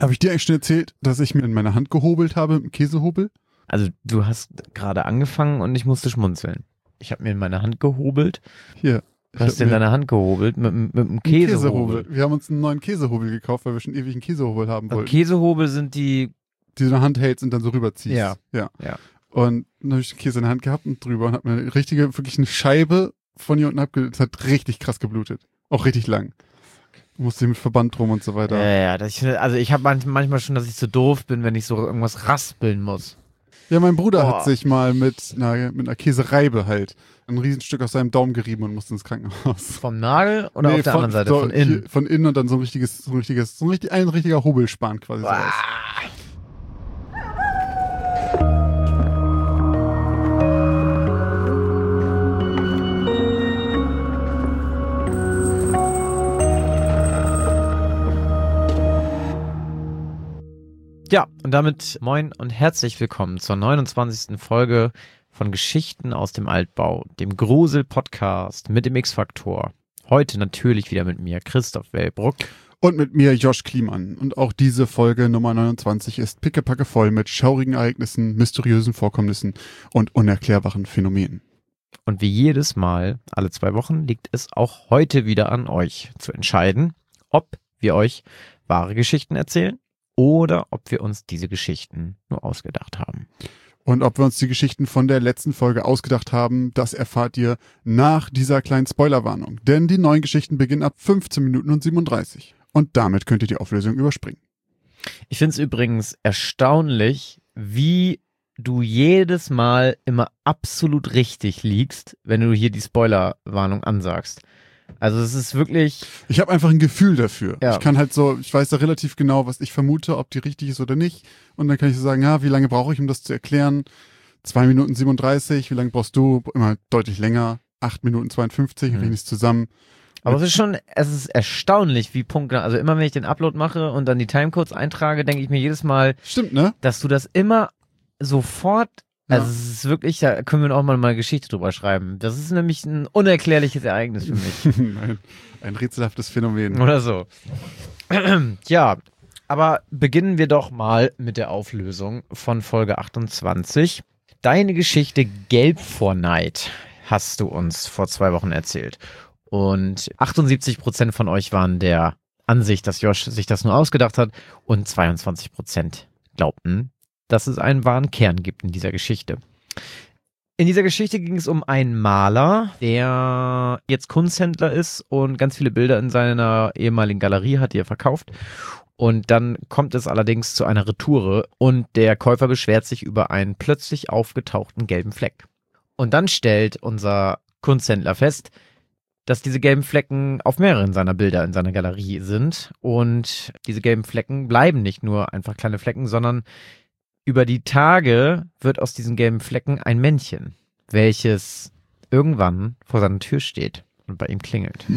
Habe ich dir eigentlich schon erzählt, dass ich mir in meine Hand gehobelt habe mit einem Käsehobel? Also du hast gerade angefangen und ich musste schmunzeln. Ich habe mir in meine Hand gehobelt. Hier. Was hast du in deiner Hand gehobelt? Mit einem Käsehobel. Wir haben uns einen neuen Käsehobel gekauft, weil wir schon ewig einen Käsehobel haben wollten. Käsehobel sind die du in der Hand hältst und dann so rüberziehst. Ja. Und dann habe ich den Käse in der Hand gehabt und drüber und habe mir wirklich eine Scheibe von hier unten abgelegt. Das hat richtig krass geblutet. Auch richtig lang. Musste mit Verband drum und so weiter. Ich habe manchmal schon, dass ich so doof bin, wenn ich so irgendwas raspeln muss. Ja, mein Bruder hat sich mal mit einer Käsereibe halt ein Riesenstück aus seinem Daumen gerieben und musste ins Krankenhaus. Vom Nagel oder auf der anderen Seite? Von innen? Von innen und dann ein richtiger Hobelspan quasi. So aus. Ja, und damit moin und herzlich willkommen zur 29. Folge von Geschichten aus dem Altbau, dem Grusel-Podcast mit dem X-Faktor. Heute natürlich wieder mit mir, Christoph Wellbruck. Und mit mir, Josh Kliemann. Und auch diese Folge Nummer 29 ist pickepacke voll mit schaurigen Ereignissen, mysteriösen Vorkommnissen und unerklärbaren Phänomenen. Und wie jedes Mal, alle 2 Wochen, liegt es auch heute wieder an euch zu entscheiden, ob wir euch wahre Geschichten erzählen oder ob wir uns diese Geschichten nur ausgedacht haben. Und ob wir uns die Geschichten von der letzten Folge ausgedacht haben, das erfahrt ihr nach dieser kleinen Spoilerwarnung. Denn die neuen Geschichten beginnen ab 15 Minuten und 37. Und damit könnt ihr die Auflösung überspringen. Ich finde es übrigens erstaunlich, wie du jedes Mal immer absolut richtig liegst, wenn du hier die Spoilerwarnung ansagst. Also es ist wirklich... Ich habe einfach ein Gefühl dafür. Ja. Ich weiß da relativ genau, was ich vermute, ob die richtig ist oder nicht. Und dann kann ich so sagen, ja, wie lange brauche ich, um das zu erklären? 2 Minuten 37, wie lange brauchst du? Immer deutlich länger. 8 Minuten 52, und ich zusammen. Aber es ist erstaunlich, wie Punkte, also immer wenn ich den Upload mache und dann die Timecodes eintrage, denke ich mir jedes Mal, stimmt, ne? Dass du das immer sofort... Ja. Also es ist wirklich, da können wir auch mal eine Geschichte drüber schreiben. Das ist nämlich ein unerklärliches Ereignis für mich. ein rätselhaftes Phänomen. Oder so. Ja, aber beginnen wir doch mal mit der Auflösung von Folge 28. Deine Geschichte Gelb vor Neid hast du uns vor 2 Wochen erzählt. Und 78% von euch waren der Ansicht, dass Josh sich das nur ausgedacht hat und 22% glaubten, dass es einen wahren Kern gibt in dieser Geschichte. In dieser Geschichte ging es um einen Maler, der jetzt Kunsthändler ist und ganz viele Bilder in seiner ehemaligen Galerie hat, die er verkauft. Und dann kommt es allerdings zu einer Retoure und der Käufer beschwert sich über einen plötzlich aufgetauchten gelben Fleck. Und dann stellt unser Kunsthändler fest, dass diese gelben Flecken auf mehreren seiner Bilder in seiner Galerie sind. Und diese gelben Flecken bleiben nicht nur einfach kleine Flecken, sondern über die Tage wird aus diesen gelben Flecken ein Männchen, welches irgendwann vor seiner Tür steht und bei ihm klingelt.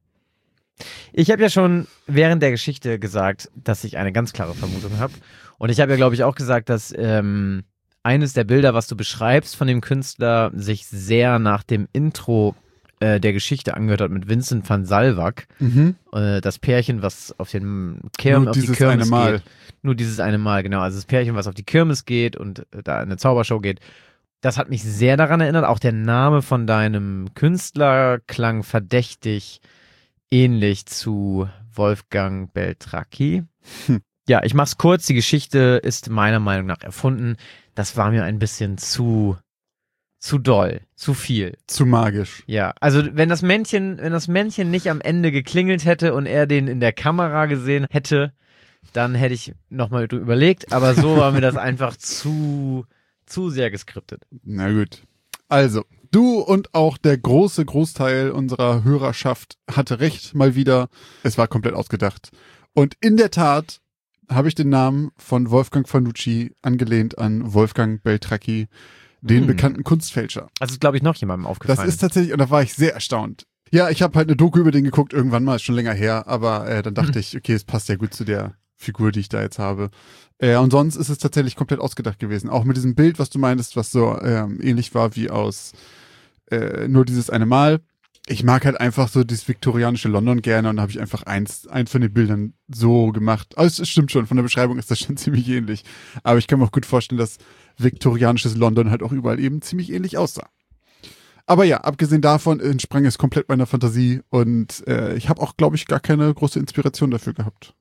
Ich habe ja schon während der Geschichte gesagt, dass ich eine ganz klare Vermutung habe. Und ich habe ja, glaube ich, auch gesagt, dass eines der Bilder, was du beschreibst von dem Künstler, sich sehr nach dem Intro der Geschichte angehört hat mit Vincent van Salwak. Das Pärchen, was auf die Kirmes geht. Nur dieses eine Mal, genau. Also das Pärchen, was auf die Kirmes geht und da in eine Zaubershow geht. Das hat mich sehr daran erinnert. Auch der Name von deinem Künstler klang verdächtig ähnlich zu Wolfgang Beltracchi. Ja, ich mach's kurz. Die Geschichte ist meiner Meinung nach erfunden. Das war mir ein bisschen zu doll, zu viel. Zu magisch. Ja, also wenn das Männchen nicht am Ende geklingelt hätte und er den in der Kamera gesehen hätte, dann hätte ich nochmal überlegt, aber so war mir das einfach zu sehr geskriptet. Na gut. Also, du und auch der Großteil unserer Hörerschaft hatte recht, mal wieder. Es war komplett ausgedacht. Und in der Tat habe ich den Namen von Wolfgang Fanucci angelehnt an Wolfgang Beltracchi, den bekannten Kunstfälscher. Also ist, glaube ich, noch jemandem aufgefallen. Das ist tatsächlich, und da war ich sehr erstaunt. Ja, ich habe halt eine Doku über den geguckt, irgendwann mal, ist schon länger her, aber dann dachte ich, okay, es passt ja gut zu der Figur, die ich da jetzt habe. Und sonst ist es tatsächlich komplett ausgedacht gewesen. Auch mit diesem Bild, was du meintest, was so ähnlich war wie aus nur dieses eine Mal. ich mag halt einfach so dieses viktorianische London gerne und da habe ich einfach eins von den Bildern so gemacht. Also es stimmt schon, von der Beschreibung ist das schon ziemlich ähnlich. Aber ich kann mir auch gut vorstellen, dass viktorianisches London halt auch überall eben ziemlich ähnlich aussah. Aber ja, abgesehen davon entsprang es komplett meiner Fantasie und ich habe auch, glaube ich, gar keine große Inspiration dafür gehabt.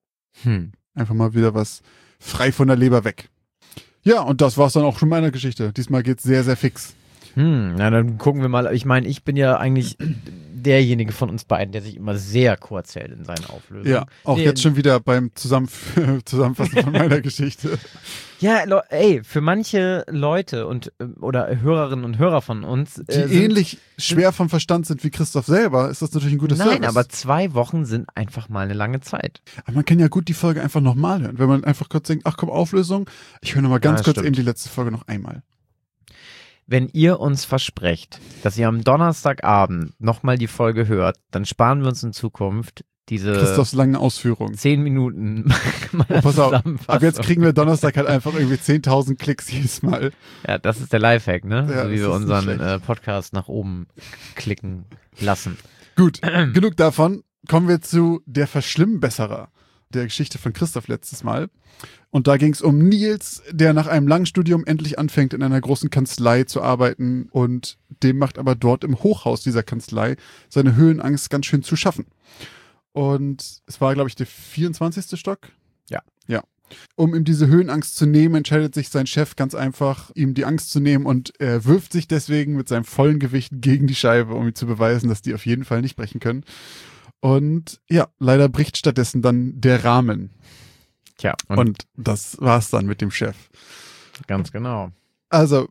Einfach mal wieder was frei von der Leber weg. Ja, und das war's dann auch schon meiner Geschichte. Diesmal geht's sehr, sehr fix. Na, dann gucken wir mal. Ich meine, ich bin ja eigentlich derjenige von uns beiden, der sich immer sehr kurz hält in seinen Auflösungen. Ja, auch jetzt schon wieder beim Zusammenfassen von meiner Geschichte. Ja, für manche Leute oder Hörerinnen und Hörer von uns, die ähnlich schwer vom Verstand sind wie Christoph selber, ist das natürlich ein gutes Service. Nein, aber 2 Wochen sind einfach mal eine lange Zeit. Aber man kann ja gut die Folge einfach nochmal hören. Wenn man einfach kurz denkt, ach komm, Auflösung, ich höre nochmal ganz kurz eben die letzte Folge noch einmal. Wenn ihr uns versprecht, dass ihr am Donnerstagabend nochmal die Folge hört, dann sparen wir uns in Zukunft diese Christophs langen Ausführungen. 10 Minuten. Pass auf, ab jetzt kriegen wir Donnerstag halt einfach irgendwie 10.000 Klicks jedes Mal. Ja, das ist der Lifehack, ne? Ja, so wie wir unseren Podcast nach oben klicken lassen. Gut, genug davon. Kommen wir zu der Verschlimmbesserer der Geschichte von Christoph letztes Mal. Und da ging es um Nils, der nach einem langen Studium endlich anfängt, in einer großen Kanzlei zu arbeiten und dem macht aber dort im Hochhaus dieser Kanzlei seine Höhenangst ganz schön zu schaffen. Und es war, glaube ich, der 24. Stock. Ja. Um ihm diese Höhenangst zu nehmen, entscheidet sich sein Chef ganz einfach, ihm die Angst zu nehmen und er wirft sich deswegen mit seinem vollen Gewicht gegen die Scheibe, um ihm zu beweisen, dass die auf jeden Fall nicht brechen können. Und ja, leider bricht stattdessen dann der Rahmen. Tja. Und das war's dann mit dem Chef. Ganz genau. Also,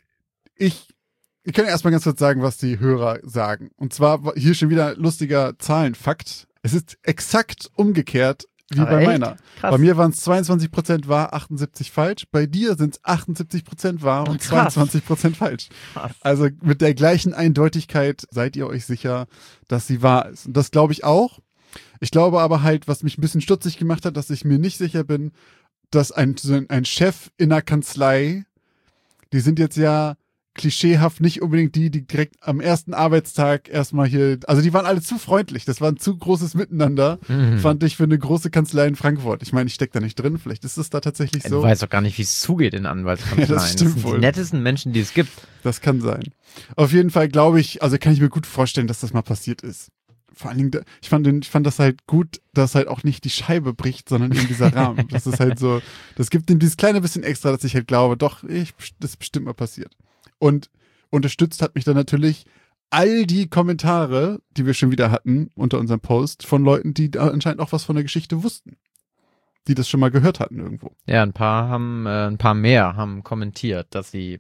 ich kann erstmal ganz kurz sagen, was die Hörer sagen. Und zwar hier schon wieder lustiger Zahlenfakt. Es ist exakt umgekehrt wie bei meiner. Krass. Bei mir waren es 22% wahr, 78 falsch. Bei dir sind es 78% wahr und 22% falsch. Krass. Also mit der gleichen Eindeutigkeit seid ihr euch sicher, dass sie wahr ist. Und das glaube ich auch. Ich glaube aber halt, was mich ein bisschen stutzig gemacht hat, dass ich mir nicht sicher bin, dass ein Chef in einer Kanzlei, die sind jetzt ja klischeehaft nicht unbedingt die direkt am ersten Arbeitstag erstmal hier, also die waren alle zu freundlich, das war ein zu großes Miteinander, fand ich für eine große Kanzlei in Frankfurt. Ich meine, ich stecke da nicht drin, vielleicht ist es da tatsächlich so. Du weißt doch gar nicht, wie es zugeht in Anwaltskanzleien. Ja, das stimmt sind wohl. Die nettesten Menschen, die es gibt. Das kann sein. Auf jeden Fall glaube ich, also kann ich mir gut vorstellen, dass das mal passiert ist. Vor allen Dingen, ich fand das halt gut, dass halt auch nicht die Scheibe bricht, sondern eben dieser Rahmen. Das ist halt so, das gibt ihm dieses kleine bisschen extra, dass ich halt glaube, doch, das ist bestimmt mal passiert. Und unterstützt hat mich dann natürlich all die Kommentare, die wir schon wieder hatten unter unserem Post, von Leuten, die da anscheinend auch was von der Geschichte wussten. Die das schon mal gehört hatten irgendwo. Ja, ein paar mehr haben kommentiert, dass ihnen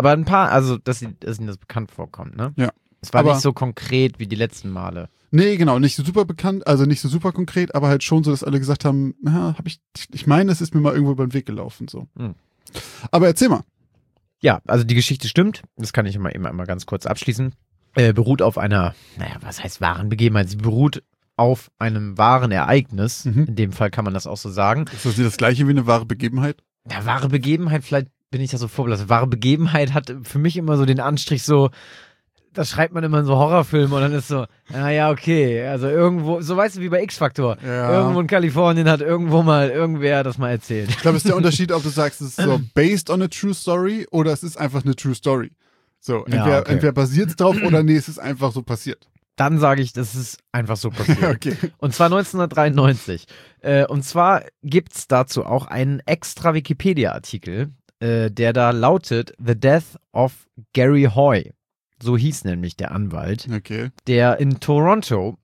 das bekannt vorkommt, ne? Ja. Es war nicht so konkret wie die letzten Male. Nee, genau, nicht so super bekannt, also nicht so super konkret, aber halt schon so, dass alle gesagt haben, ich meine, es ist mir mal irgendwo über den Weg gelaufen, so. Aber erzähl mal. Ja, also die Geschichte stimmt, das kann ich immer ganz kurz abschließen, beruht auf einer, was heißt wahren Begebenheit? Sie beruht auf einem wahren Ereignis, in dem Fall kann man das auch so sagen. Ist das nicht das gleiche wie eine wahre Begebenheit? Ja, wahre Begebenheit, vielleicht bin ich da so vorbelastet. Wahre Begebenheit hat für mich immer so den Anstrich so, das schreibt man immer in so Horrorfilmen und dann ist so, ja, okay, also irgendwo, so weißt du wie bei X-Factor, irgendwo in Kalifornien hat irgendwer das mal erzählt. Ich glaube, es ist der Unterschied, ob du sagst, es ist so based on a true story oder es ist einfach eine true story. So, entweder basiert es drauf oder nee, es ist einfach so passiert. Dann sage ich, das ist einfach so passiert. Okay. Und zwar 1993. Und zwar gibt's dazu auch einen extra Wikipedia-Artikel, der da lautet The Death of Gary Hoy. So hieß nämlich der Anwalt, der in Toronto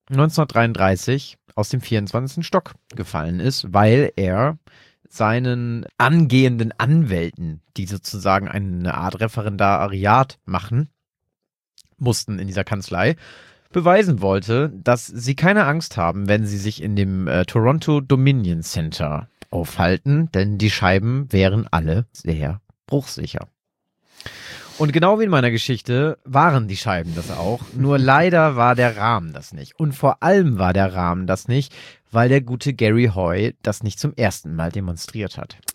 1933 aus dem 24. Stock gefallen ist, weil er seinen angehenden Anwälten, die sozusagen eine Art Referendariat machen mussten in dieser Kanzlei, beweisen wollte, dass sie keine Angst haben, wenn sie sich in dem Toronto Dominion Center aufhalten, denn die Scheiben wären alle sehr bruchsicher. Und genau wie in meiner Geschichte waren die Scheiben das auch, nur leider war der Rahmen das nicht. Und vor allem war der Rahmen das nicht, weil der gute Gary Hoy das nicht zum ersten Mal demonstriert hat.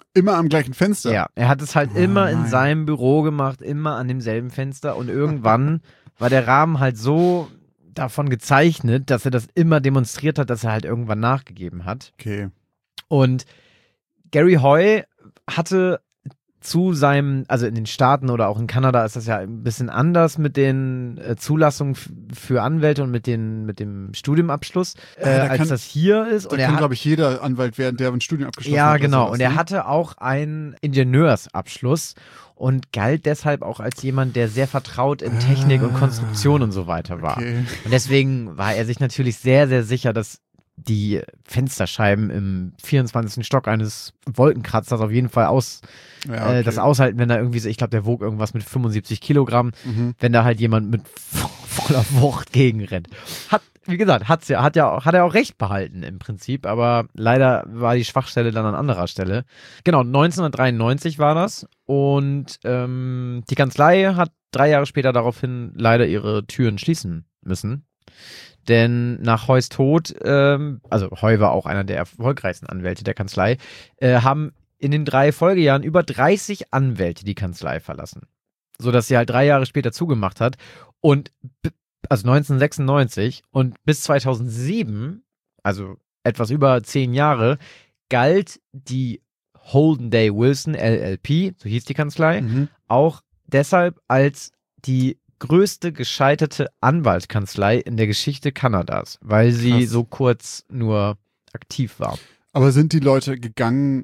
immer am gleichen Fenster? Ja, er hat es halt immer in seinem Büro gemacht, immer an demselben Fenster und irgendwann war der Rahmen halt so davon gezeichnet, dass er das immer demonstriert hat, dass er halt irgendwann nachgegeben hat. Okay. Und Gary Hoy hatte zu seinem, also in den Staaten oder auch in Kanada ist das ja ein bisschen anders mit den Zulassungen für Anwälte und mit dem Studiumabschluss, als das hier ist. Da kann, glaube ich, jeder Anwalt werden, der ein Studium abgeschlossen hat. Ja, genau. Und er hatte auch einen Ingenieursabschluss und galt deshalb auch als jemand, der sehr vertraut in Technik und Konstruktion und so weiter war. Okay. Und deswegen war er sich natürlich sehr, sehr sicher, dass die Fensterscheiben im 24. Stock eines Wolkenkratzers auf jeden Fall das aushalten, wenn da irgendwie, ich glaube, der wog irgendwas mit 75 Kilogramm, wenn da halt jemand mit voller Wucht gegenrennt. Wie gesagt, hat er auch recht behalten im Prinzip, aber leider war die Schwachstelle dann an anderer Stelle. Genau, 1993 war das und die Kanzlei hat 3 Jahre später daraufhin leider ihre Türen schließen müssen. Denn nach Hoys Tod, also Hoy war auch einer der erfolgreichsten Anwälte der Kanzlei, haben in den 3 Folgejahren über 30 Anwälte die Kanzlei verlassen. Sodass sie halt 3 Jahre später zugemacht hat. Und also 1996 und bis 2007, also etwas über 10 Jahre, galt die Holden Day Wilson LLP, so hieß die Kanzlei, auch deshalb als die größte gescheiterte Anwaltskanzlei in der Geschichte Kanadas, weil sie so kurz nur aktiv war. Aber sind die Leute gegangen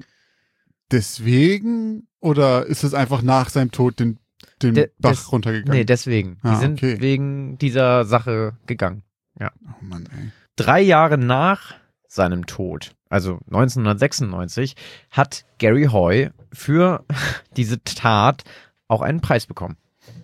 deswegen oder ist es einfach nach seinem Tod den Bach runtergegangen? Nee, deswegen. Die sind wegen dieser Sache gegangen. Ja. Oh Mann, ey. 3 Jahre nach seinem Tod, also 1996, hat Gary Hoy für diese Tat auch einen Preis bekommen.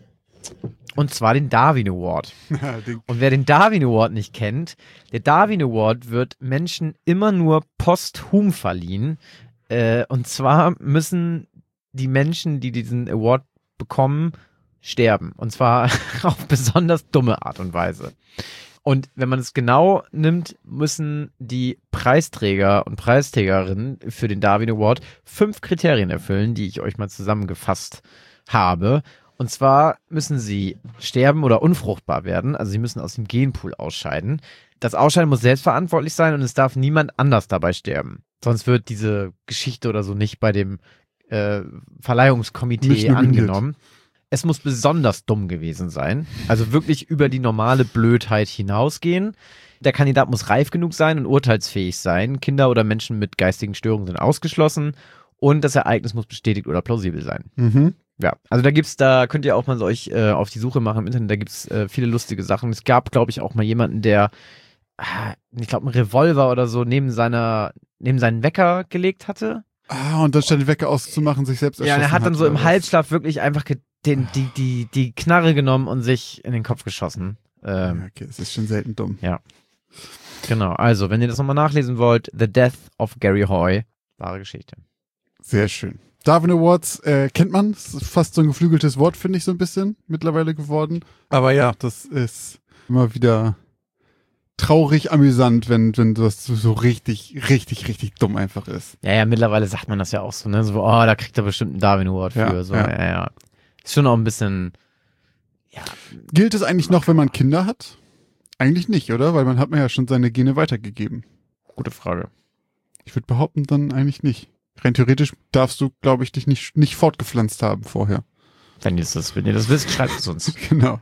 Und zwar den Darwin Award. Und wer den Darwin Award nicht kennt, der Darwin Award wird Menschen immer nur posthum verliehen. Und zwar müssen die Menschen, die diesen Award bekommen, sterben. Und zwar auf besonders dumme Art und Weise. Und wenn man es genau nimmt, müssen die Preisträger und Preisträgerinnen für den Darwin Award 5 Kriterien erfüllen, die ich euch mal zusammengefasst habe. Und zwar müssen sie sterben oder unfruchtbar werden. Also sie müssen aus dem Genpool ausscheiden. Das Ausscheiden muss selbstverantwortlich sein und es darf niemand anders dabei sterben. Sonst wird diese Geschichte oder so nicht bei dem Verleihungskomitee angenommen. Es muss besonders dumm gewesen sein. Also wirklich über die normale Blödheit hinausgehen. Der Kandidat muss reif genug sein und urteilsfähig sein. Kinder oder Menschen mit geistigen Störungen sind ausgeschlossen. Und das Ereignis muss bestätigt oder plausibel sein. Ja, also da könnt ihr auch mal euch auf die Suche machen im Internet, da gibt es viele lustige Sachen. Es gab, glaube ich, auch mal jemanden, der, ich glaube, einen Revolver oder so neben seinen Wecker gelegt hatte. Und dann statt den Wecker auszumachen, sich selbst erschossen hat. Ja, er hat dann so im Halbschlaf wirklich einfach die Knarre genommen und sich in den Kopf geschossen. Okay, das ist schon selten dumm. Ja, genau. Also, wenn ihr das nochmal nachlesen wollt, The Death of Gary Hoy, wahre Geschichte. Sehr schön. Darwin Awards kennt man, das ist fast so ein geflügeltes Wort, finde ich, so ein bisschen mittlerweile geworden. Aber ja, das ist immer wieder traurig amüsant, wenn das so richtig dumm einfach ist. Ja, mittlerweile sagt man das ja auch so, ne? So, da kriegt er bestimmt einen Darwin Award für. Ja. Ist schon auch ein bisschen, ja. Gilt es eigentlich noch, wenn man Kinder hat? Eigentlich nicht, oder? Weil man hat ja schon seine Gene weitergegeben. Gute Frage. Ich würde behaupten, dann eigentlich nicht. Rein theoretisch darfst du, glaube ich, dich nicht fortgepflanzt haben vorher. Wenn ihr das wisst, schreibt es uns. Genau.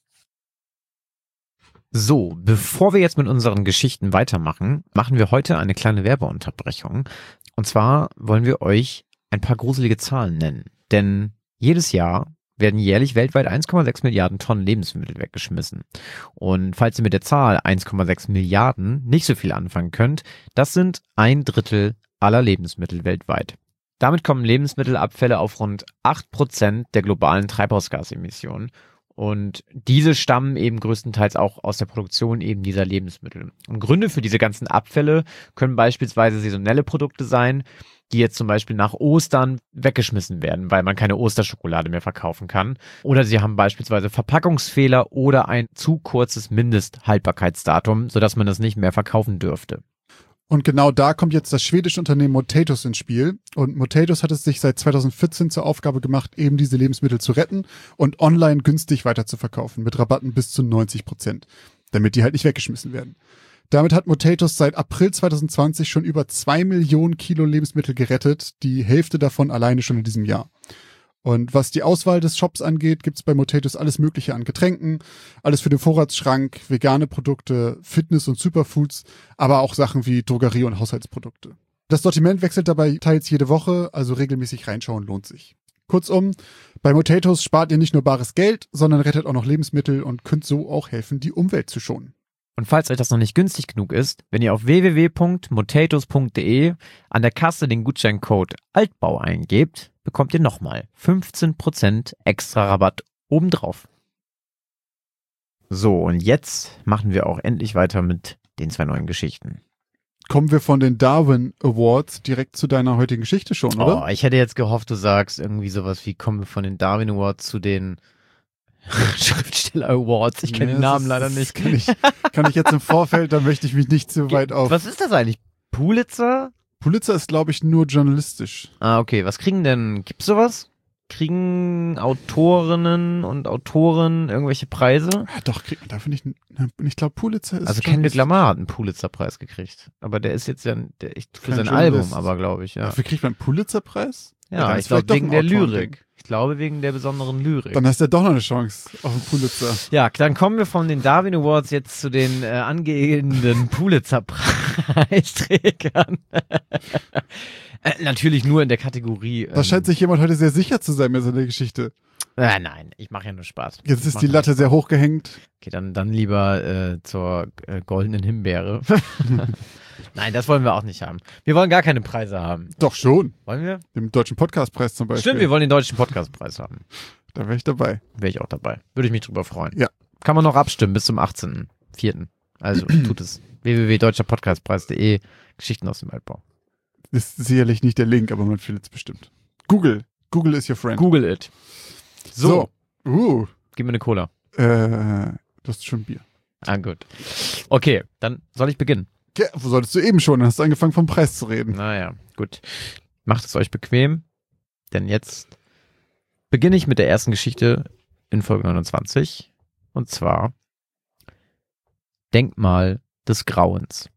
So, bevor wir jetzt mit unseren Geschichten weitermachen, machen wir heute eine kleine Werbeunterbrechung. Und zwar wollen wir euch ein paar gruselige Zahlen nennen. Denn jedes Jahr werden jährlich weltweit 1,6 Milliarden Tonnen Lebensmittel weggeschmissen. Und falls ihr mit der Zahl 1,6 Milliarden nicht so viel anfangen könnt, das sind 1/3 aller Lebensmittel weltweit. Damit kommen Lebensmittelabfälle auf rund 8% der globalen Treibhausgasemissionen. Und diese stammen eben größtenteils auch aus der Produktion eben dieser Lebensmittel. Und Gründe für diese ganzen Abfälle können beispielsweise saisonelle Produkte sein, die jetzt zum Beispiel nach Ostern weggeschmissen werden, weil man keine Osterschokolade mehr verkaufen kann. Oder sie haben beispielsweise Verpackungsfehler oder ein zu kurzes Mindesthaltbarkeitsdatum, sodass man das nicht mehr verkaufen dürfte. Und genau da kommt jetzt das schwedische Unternehmen Motatos ins Spiel. Und Motatos hat es sich seit 2014 zur Aufgabe gemacht, eben diese Lebensmittel zu retten und online günstig weiterzuverkaufen, mit Rabatten bis zu 90%, damit die halt nicht weggeschmissen werden. Damit hat Motatos seit April 2020 schon über 2 Millionen Kilo Lebensmittel gerettet, die Hälfte davon alleine schon in diesem Jahr. Und was die Auswahl des Shops angeht, gibt's bei Motatos alles Mögliche an Getränken, alles für den Vorratsschrank, vegane Produkte, Fitness- und Superfoods, aber auch Sachen wie Drogerie- und Haushaltsprodukte. Das Sortiment wechselt dabei teils jede Woche, also regelmäßig reinschauen lohnt sich. Kurzum, bei Motatos spart ihr nicht nur bares Geld, sondern rettet auch noch Lebensmittel und könnt so auch helfen, die Umwelt zu schonen. Und falls euch das noch nicht günstig genug ist, wenn ihr auf www.motatos.de an der Kasse den Gutscheincode Altbau eingebt, bekommt ihr nochmal 15% extra Rabatt obendrauf. So, und jetzt machen wir auch endlich weiter mit den 2 neuen Geschichten. Kommen wir von den Darwin Awards direkt zu deiner heutigen Geschichte schon, oder? Oh, ich hätte jetzt gehofft, du sagst irgendwie sowas wie, kommen wir von den Darwin Awards zu den Schriftsteller Awards. Ich kenne die Namen leider nicht. Kann ich jetzt im Vorfeld, da möchte ich mich nicht zu weit auf. Was ist das eigentlich? Pulitzer? Pulitzer ist, glaube ich, nur journalistisch. Ah, okay. Was kriegen denn, gibt's sowas? Kriegen Autorinnen und Autoren irgendwelche Preise? Ja, doch, kriegt man dafür nicht. Ich glaube, Pulitzer ist. Also Kendrick Lamar hat einen Pulitzer-Preis gekriegt. Aber der ist jetzt ja für sein Album, aber glaube ich, ja. Dafür kriegt man einen Pulitzer-Preis? Ja, ich glaube wegen der Lyrik. Ich glaube wegen der besondern Lyrik. Dann hast du ja doch noch eine Chance auf einen Pulitzer. Ja, dann kommen wir von den Darwin Awards jetzt zu den angehenden Pulitzer-Preisträgern. Natürlich nur in der Kategorie. Da scheint sich jemand heute sehr sicher zu sein mit seiner Geschichte. Nein, ich mache ja nur Spaß. Jetzt ist die Latte sehr hoch gehängt. Okay, dann lieber zur goldenen Himbeere. Nein, das wollen wir auch nicht haben. Wir wollen gar keine Preise haben. Doch schon. Wollen wir? Den Deutschen Podcastpreis zum Beispiel. Stimmt, wir wollen den Deutschen Podcastpreis haben. Da wäre ich dabei. Wäre ich auch dabei. Würde ich mich drüber freuen. Ja. Kann man noch abstimmen bis zum 18.04. Also tut es. www.deutscherpodcastpreis.de Geschichten aus dem Altbau. Ist sicherlich nicht der Link, aber man findet es bestimmt. Google is your friend. Google it. So. Gib mir eine Cola. Du hast schon Bier. Ah, gut. Okay, dann soll ich beginnen. Ja, wo solltest du eben schon? Dann hast du angefangen vom Preis zu reden. Naja, gut. Macht es euch bequem, denn jetzt beginne ich mit der ersten Geschichte in Folge 29. Und zwar Denkmal des Grauens.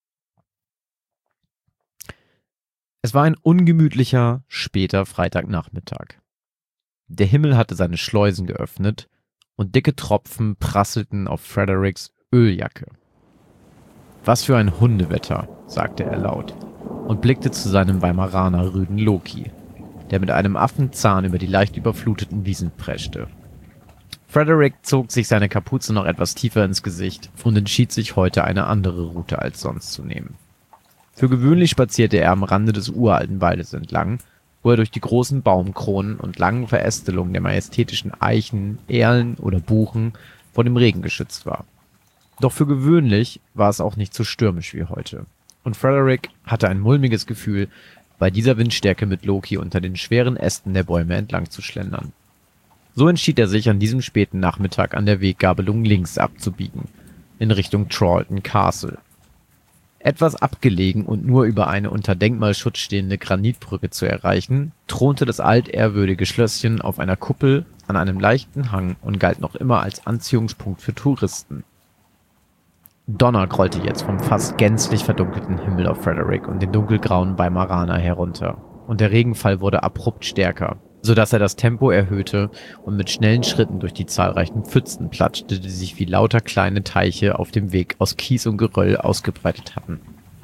Es war ein ungemütlicher, später Freitagnachmittag. Der Himmel hatte seine Schleusen geöffnet und dicke Tropfen prasselten auf Fredericks Öljacke. Was für ein Hundewetter, sagte er laut und blickte zu seinem Weimaraner Rüden Loki, der mit einem Affenzahn über die leicht überfluteten Wiesen preschte. Frederick zog sich seine Kapuze noch etwas tiefer ins Gesicht und entschied sich heute eine andere Route als sonst zu nehmen. Für gewöhnlich spazierte er am Rande des uralten Waldes entlang, wo er durch die großen Baumkronen und langen Verästelungen der majestätischen Eichen, Erlen oder Buchen vor dem Regen geschützt war. Doch für gewöhnlich war es auch nicht so stürmisch wie heute. Und Frederick hatte ein mulmiges Gefühl, bei dieser Windstärke mit Loki unter den schweren Ästen der Bäume entlang zu schlendern. So entschied er sich an diesem späten Nachmittag an der Weggabelung links abzubiegen, in Richtung Thralton Castle. Etwas abgelegen und nur über eine unter Denkmalschutz stehende Granitbrücke zu erreichen, thronte das altehrwürdige Schlösschen auf einer Kuppel an einem leichten Hang und galt noch immer als Anziehungspunkt für Touristen. Donner grollte jetzt vom fast gänzlich verdunkelten Himmel auf Frederick und den dunkelgrauen Weimaraner herunter, und der Regenfall wurde abrupt stärker, sodass er das Tempo erhöhte und mit schnellen Schritten durch die zahlreichen Pfützen platschte, die sich wie lauter kleine Teiche auf dem Weg aus Kies und Geröll ausgebreitet hatten.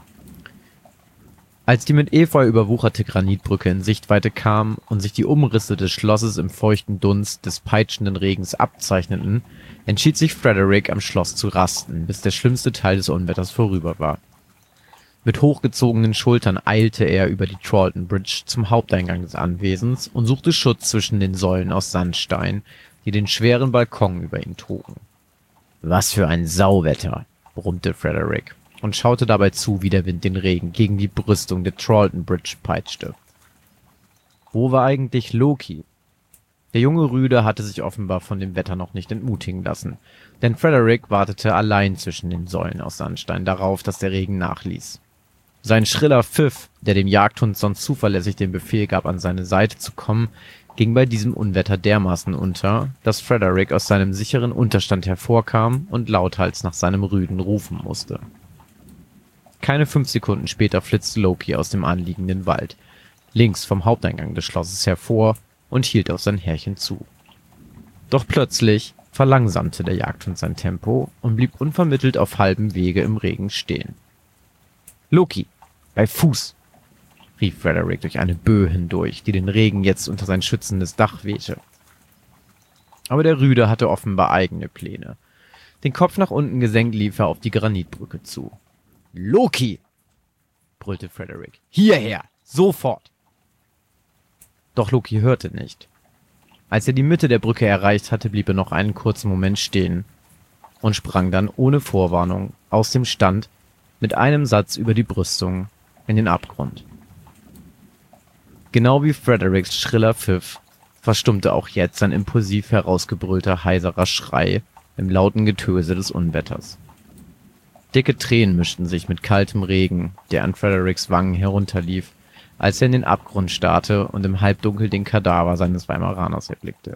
Als die mit Efeu überwucherte Granitbrücke in Sichtweite kam und sich die Umrisse des Schlosses im feuchten Dunst des peitschenden Regens abzeichneten, entschied sich Frederick, am Schloss zu rasten, bis der schlimmste Teil des Unwetters vorüber war. Mit hochgezogenen Schultern eilte er über die Thralton Bridge zum Haupteingang des Anwesens und suchte Schutz zwischen den Säulen aus Sandstein, die den schweren Balkon über ihn trugen. »Was für ein Sauwetter«, brummte Frederick und schaute dabei zu, wie der Wind den Regen gegen die Brüstung der Thralton Bridge peitschte. Wo war eigentlich Loki? Der junge Rüde hatte sich offenbar von dem Wetter noch nicht entmutigen lassen, denn Frederick wartete allein zwischen den Säulen aus Sandstein darauf, dass der Regen nachließ. Sein schriller Pfiff, der dem Jagdhund sonst zuverlässig den Befehl gab, an seine Seite zu kommen, ging bei diesem Unwetter dermaßen unter, dass Frederick aus seinem sicheren Unterstand hervorkam und lauthals nach seinem Rüden rufen musste. Keine 5 Sekunden später flitzte Loki aus dem anliegenden Wald, links vom Haupteingang des Schlosses hervor und hielt auf sein Herrchen zu. Doch plötzlich verlangsamte der Jagdhund sein Tempo und blieb unvermittelt auf halbem Wege im Regen stehen. »Loki, bei Fuß«, rief Frederick durch eine Böe hindurch, die den Regen jetzt unter sein schützendes Dach wehte. Aber der Rüde hatte offenbar eigene Pläne. Den Kopf nach unten gesenkt lief er auf die Granitbrücke zu. »Loki«, brüllte Frederick, »hierher, sofort!« Doch Loki hörte nicht. Als er die Mitte der Brücke erreicht hatte, blieb er noch einen kurzen Moment stehen und sprang dann ohne Vorwarnung aus dem Stand mit einem Satz über die Brüstung in den Abgrund. Genau wie Fredericks schriller Pfiff verstummte auch jetzt sein impulsiv herausgebrüllter heiserer Schrei im lauten Getöse des Unwetters. Dicke Tränen mischten sich mit kaltem Regen, der an Fredericks Wangen herunterlief, als er in den Abgrund starrte und im Halbdunkel den Kadaver seines Weimaraners erblickte.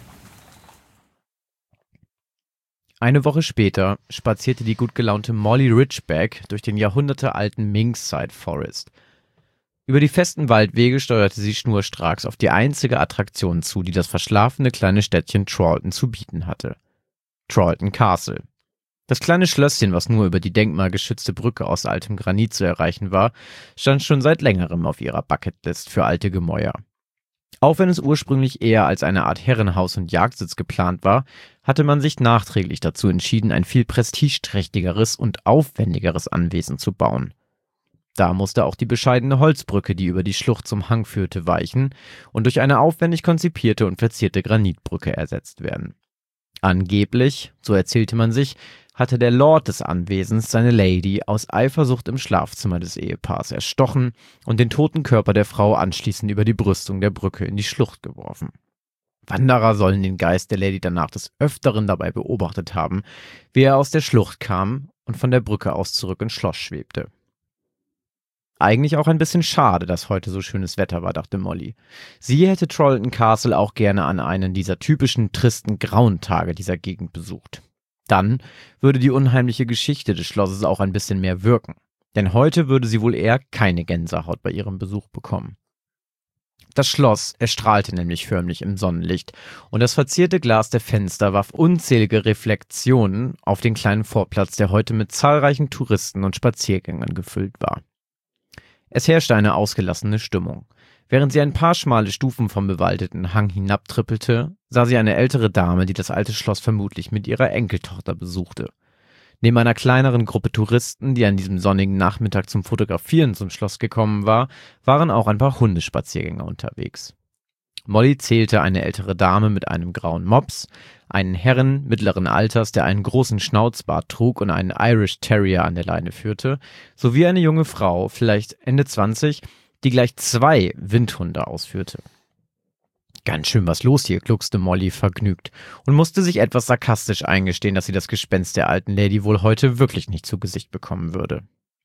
Eine Woche später spazierte die gut gelaunte Molly Ridgeback durch den jahrhundertealten Minkside Forest. Über die festen Waldwege steuerte sie schnurstracks auf die einzige Attraktion zu, die das verschlafene kleine Städtchen Tralton zu bieten hatte. Tralton Castle. Das kleine Schlösschen, was nur über die denkmalgeschützte Brücke aus altem Granit zu erreichen war, stand schon seit längerem auf ihrer Bucketlist für alte Gemäuer. Auch wenn es ursprünglich eher als eine Art Herrenhaus und Jagdsitz geplant war, hatte man sich nachträglich dazu entschieden, ein viel prestigeträchtigeres und aufwendigeres Anwesen zu bauen. Da musste auch die bescheidene Holzbrücke, die über die Schlucht zum Hang führte, weichen und durch eine aufwendig konzipierte und verzierte Granitbrücke ersetzt werden. Angeblich, so erzählte man sich, hatte der Lord des Anwesens seine Lady aus Eifersucht im Schlafzimmer des Ehepaars erstochen und den toten Körper der Frau anschließend über die Brüstung der Brücke in die Schlucht geworfen. Wanderer sollen den Geist der Lady danach des Öfteren dabei beobachtet haben, wie er aus der Schlucht kam und von der Brücke aus zurück ins Schloss schwebte. Eigentlich auch ein bisschen schade, dass heute so schönes Wetter war, dachte Molly. Sie hätte Tralton Castle auch gerne an einen dieser typischen, tristen, grauen Tage dieser Gegend besucht. Dann würde die unheimliche Geschichte des Schlosses auch ein bisschen mehr wirken, denn heute würde sie wohl eher keine Gänsehaut bei ihrem Besuch bekommen. Das Schloss erstrahlte nämlich förmlich im Sonnenlicht und das verzierte Glas der Fenster warf unzählige Reflexionen auf den kleinen Vorplatz, der heute mit zahlreichen Touristen und Spaziergängern gefüllt war. Es herrschte eine ausgelassene Stimmung. Während sie ein paar schmale Stufen vom bewaldeten Hang hinabtrippelte, sah sie eine ältere Dame, die das alte Schloss vermutlich mit ihrer Enkeltochter besuchte. Neben einer kleineren Gruppe Touristen, die an diesem sonnigen Nachmittag zum Fotografieren zum Schloss gekommen war, waren auch ein paar Hundespaziergänger unterwegs. Molly zählte eine ältere Dame mit einem grauen Mops, einen Herren mittleren Alters, der einen großen Schnauzbart trug und einen Irish Terrier an der Leine führte, sowie eine junge Frau, vielleicht Ende 20, die gleich 2 Windhunde ausführte. »Ganz schön was los hier«, gluckste Molly vergnügt und musste sich etwas sarkastisch eingestehen, dass sie das Gespenst der alten Lady wohl heute wirklich nicht zu Gesicht bekommen würde.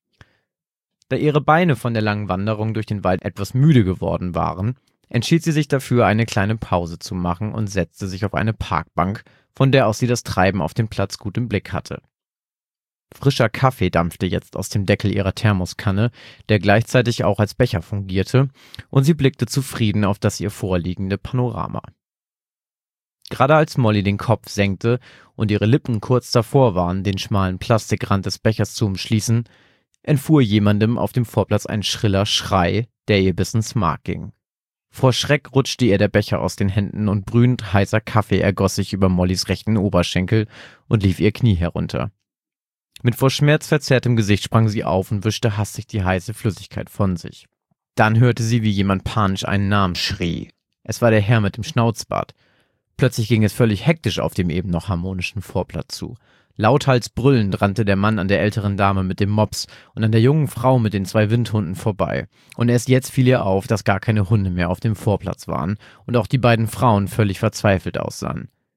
Da ihre Beine von der langen Wanderung durch den Wald etwas müde geworden waren, entschied sie sich dafür, eine kleine Pause zu machen und setzte sich auf eine Parkbank, von der aus sie das Treiben auf dem Platz gut im Blick hatte. Frischer Kaffee dampfte jetzt aus dem Deckel ihrer Thermoskanne, der gleichzeitig auch als Becher fungierte, und sie blickte zufrieden auf das ihr vorliegende Panorama. Gerade als Molly den Kopf senkte und ihre Lippen kurz davor waren, den schmalen Plastikrand des Bechers zu umschließen, entfuhr jemandem auf dem Vorplatz ein schriller Schrei, der ihr bis ins Mark ging. Vor Schreck rutschte ihr der Becher aus den Händen und brühend heißer Kaffee ergoss sich über Mollys rechten Oberschenkel und lief ihr Knie herunter. Mit vor Schmerz verzerrtem Gesicht sprang sie auf und wischte hastig die heiße Flüssigkeit von sich. Dann hörte sie, wie jemand panisch einen Namen schrie. Es war der Herr mit dem Schnauzbart. Plötzlich ging es völlig hektisch auf dem eben noch harmonischen Vorplatz zu. Lauthals brüllend rannte der Mann an der älteren Dame mit dem Mops und an der jungen Frau mit den 2 Windhunden vorbei. Und erst jetzt fiel ihr auf, dass gar keine Hunde mehr auf dem Vorplatz waren und auch die beiden Frauen völlig verzweifelt aussahen.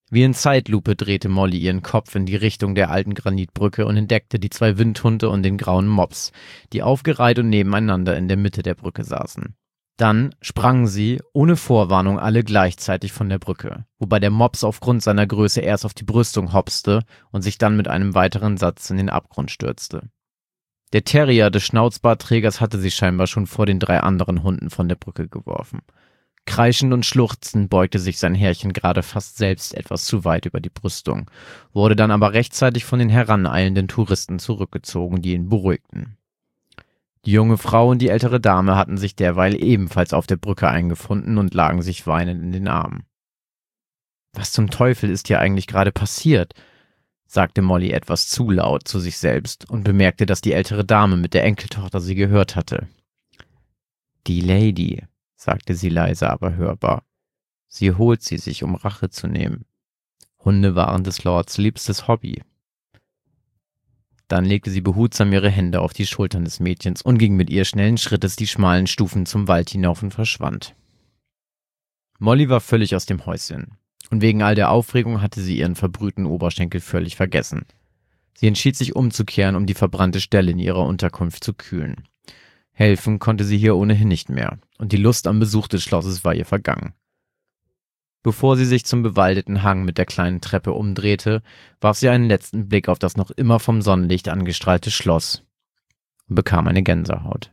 Wie in Zeitlupe drehte Molly ihren Kopf in die Richtung der alten Granitbrücke und entdeckte die 2 Windhunde und den grauen Mops, die aufgereiht und nebeneinander in der Mitte der Brücke saßen. Dann sprangen sie, ohne Vorwarnung, alle gleichzeitig von der Brücke, wobei der Mops aufgrund seiner Größe erst auf die Brüstung hopste und sich dann mit einem weiteren Satz in den Abgrund stürzte. Der Terrier des Schnauzbartträgers hatte sich scheinbar schon vor den 3 anderen Hunden von der Brücke geworfen. Kreischend und schluchzend beugte sich sein Herrchen gerade fast selbst etwas zu weit über die Brüstung, wurde dann aber rechtzeitig von den heraneilenden Touristen zurückgezogen, die ihn beruhigten. Die junge Frau und die ältere Dame hatten sich derweil ebenfalls auf der Brücke eingefunden und lagen sich weinend in den Armen. »Was zum Teufel ist hier eigentlich gerade passiert?« sagte Molly etwas zu laut zu sich selbst und bemerkte, dass die ältere Dame mit der Enkeltochter sie gehört hatte. »Die Lady«, sagte sie leise, aber hörbar. »Sie holt sie sich, um Rache zu nehmen. Hunde waren des Lords liebstes Hobby.« Dann legte sie behutsam ihre Hände auf die Schultern des Mädchens und ging mit ihr schnellen Schrittes die schmalen Stufen zum Wald hinauf und verschwand. Molly war völlig aus dem Häuschen, und wegen all der Aufregung hatte sie ihren verbrühten Oberschenkel völlig vergessen. Sie entschied sich umzukehren, um die verbrannte Stelle in ihrer Unterkunft zu kühlen. Helfen konnte sie hier ohnehin nicht mehr, und die Lust am Besuch des Schlosses war ihr vergangen. Bevor sie sich zum bewaldeten Hang mit der kleinen Treppe umdrehte, warf sie einen letzten Blick auf das noch immer vom Sonnenlicht angestrahlte Schloss und bekam eine Gänsehaut.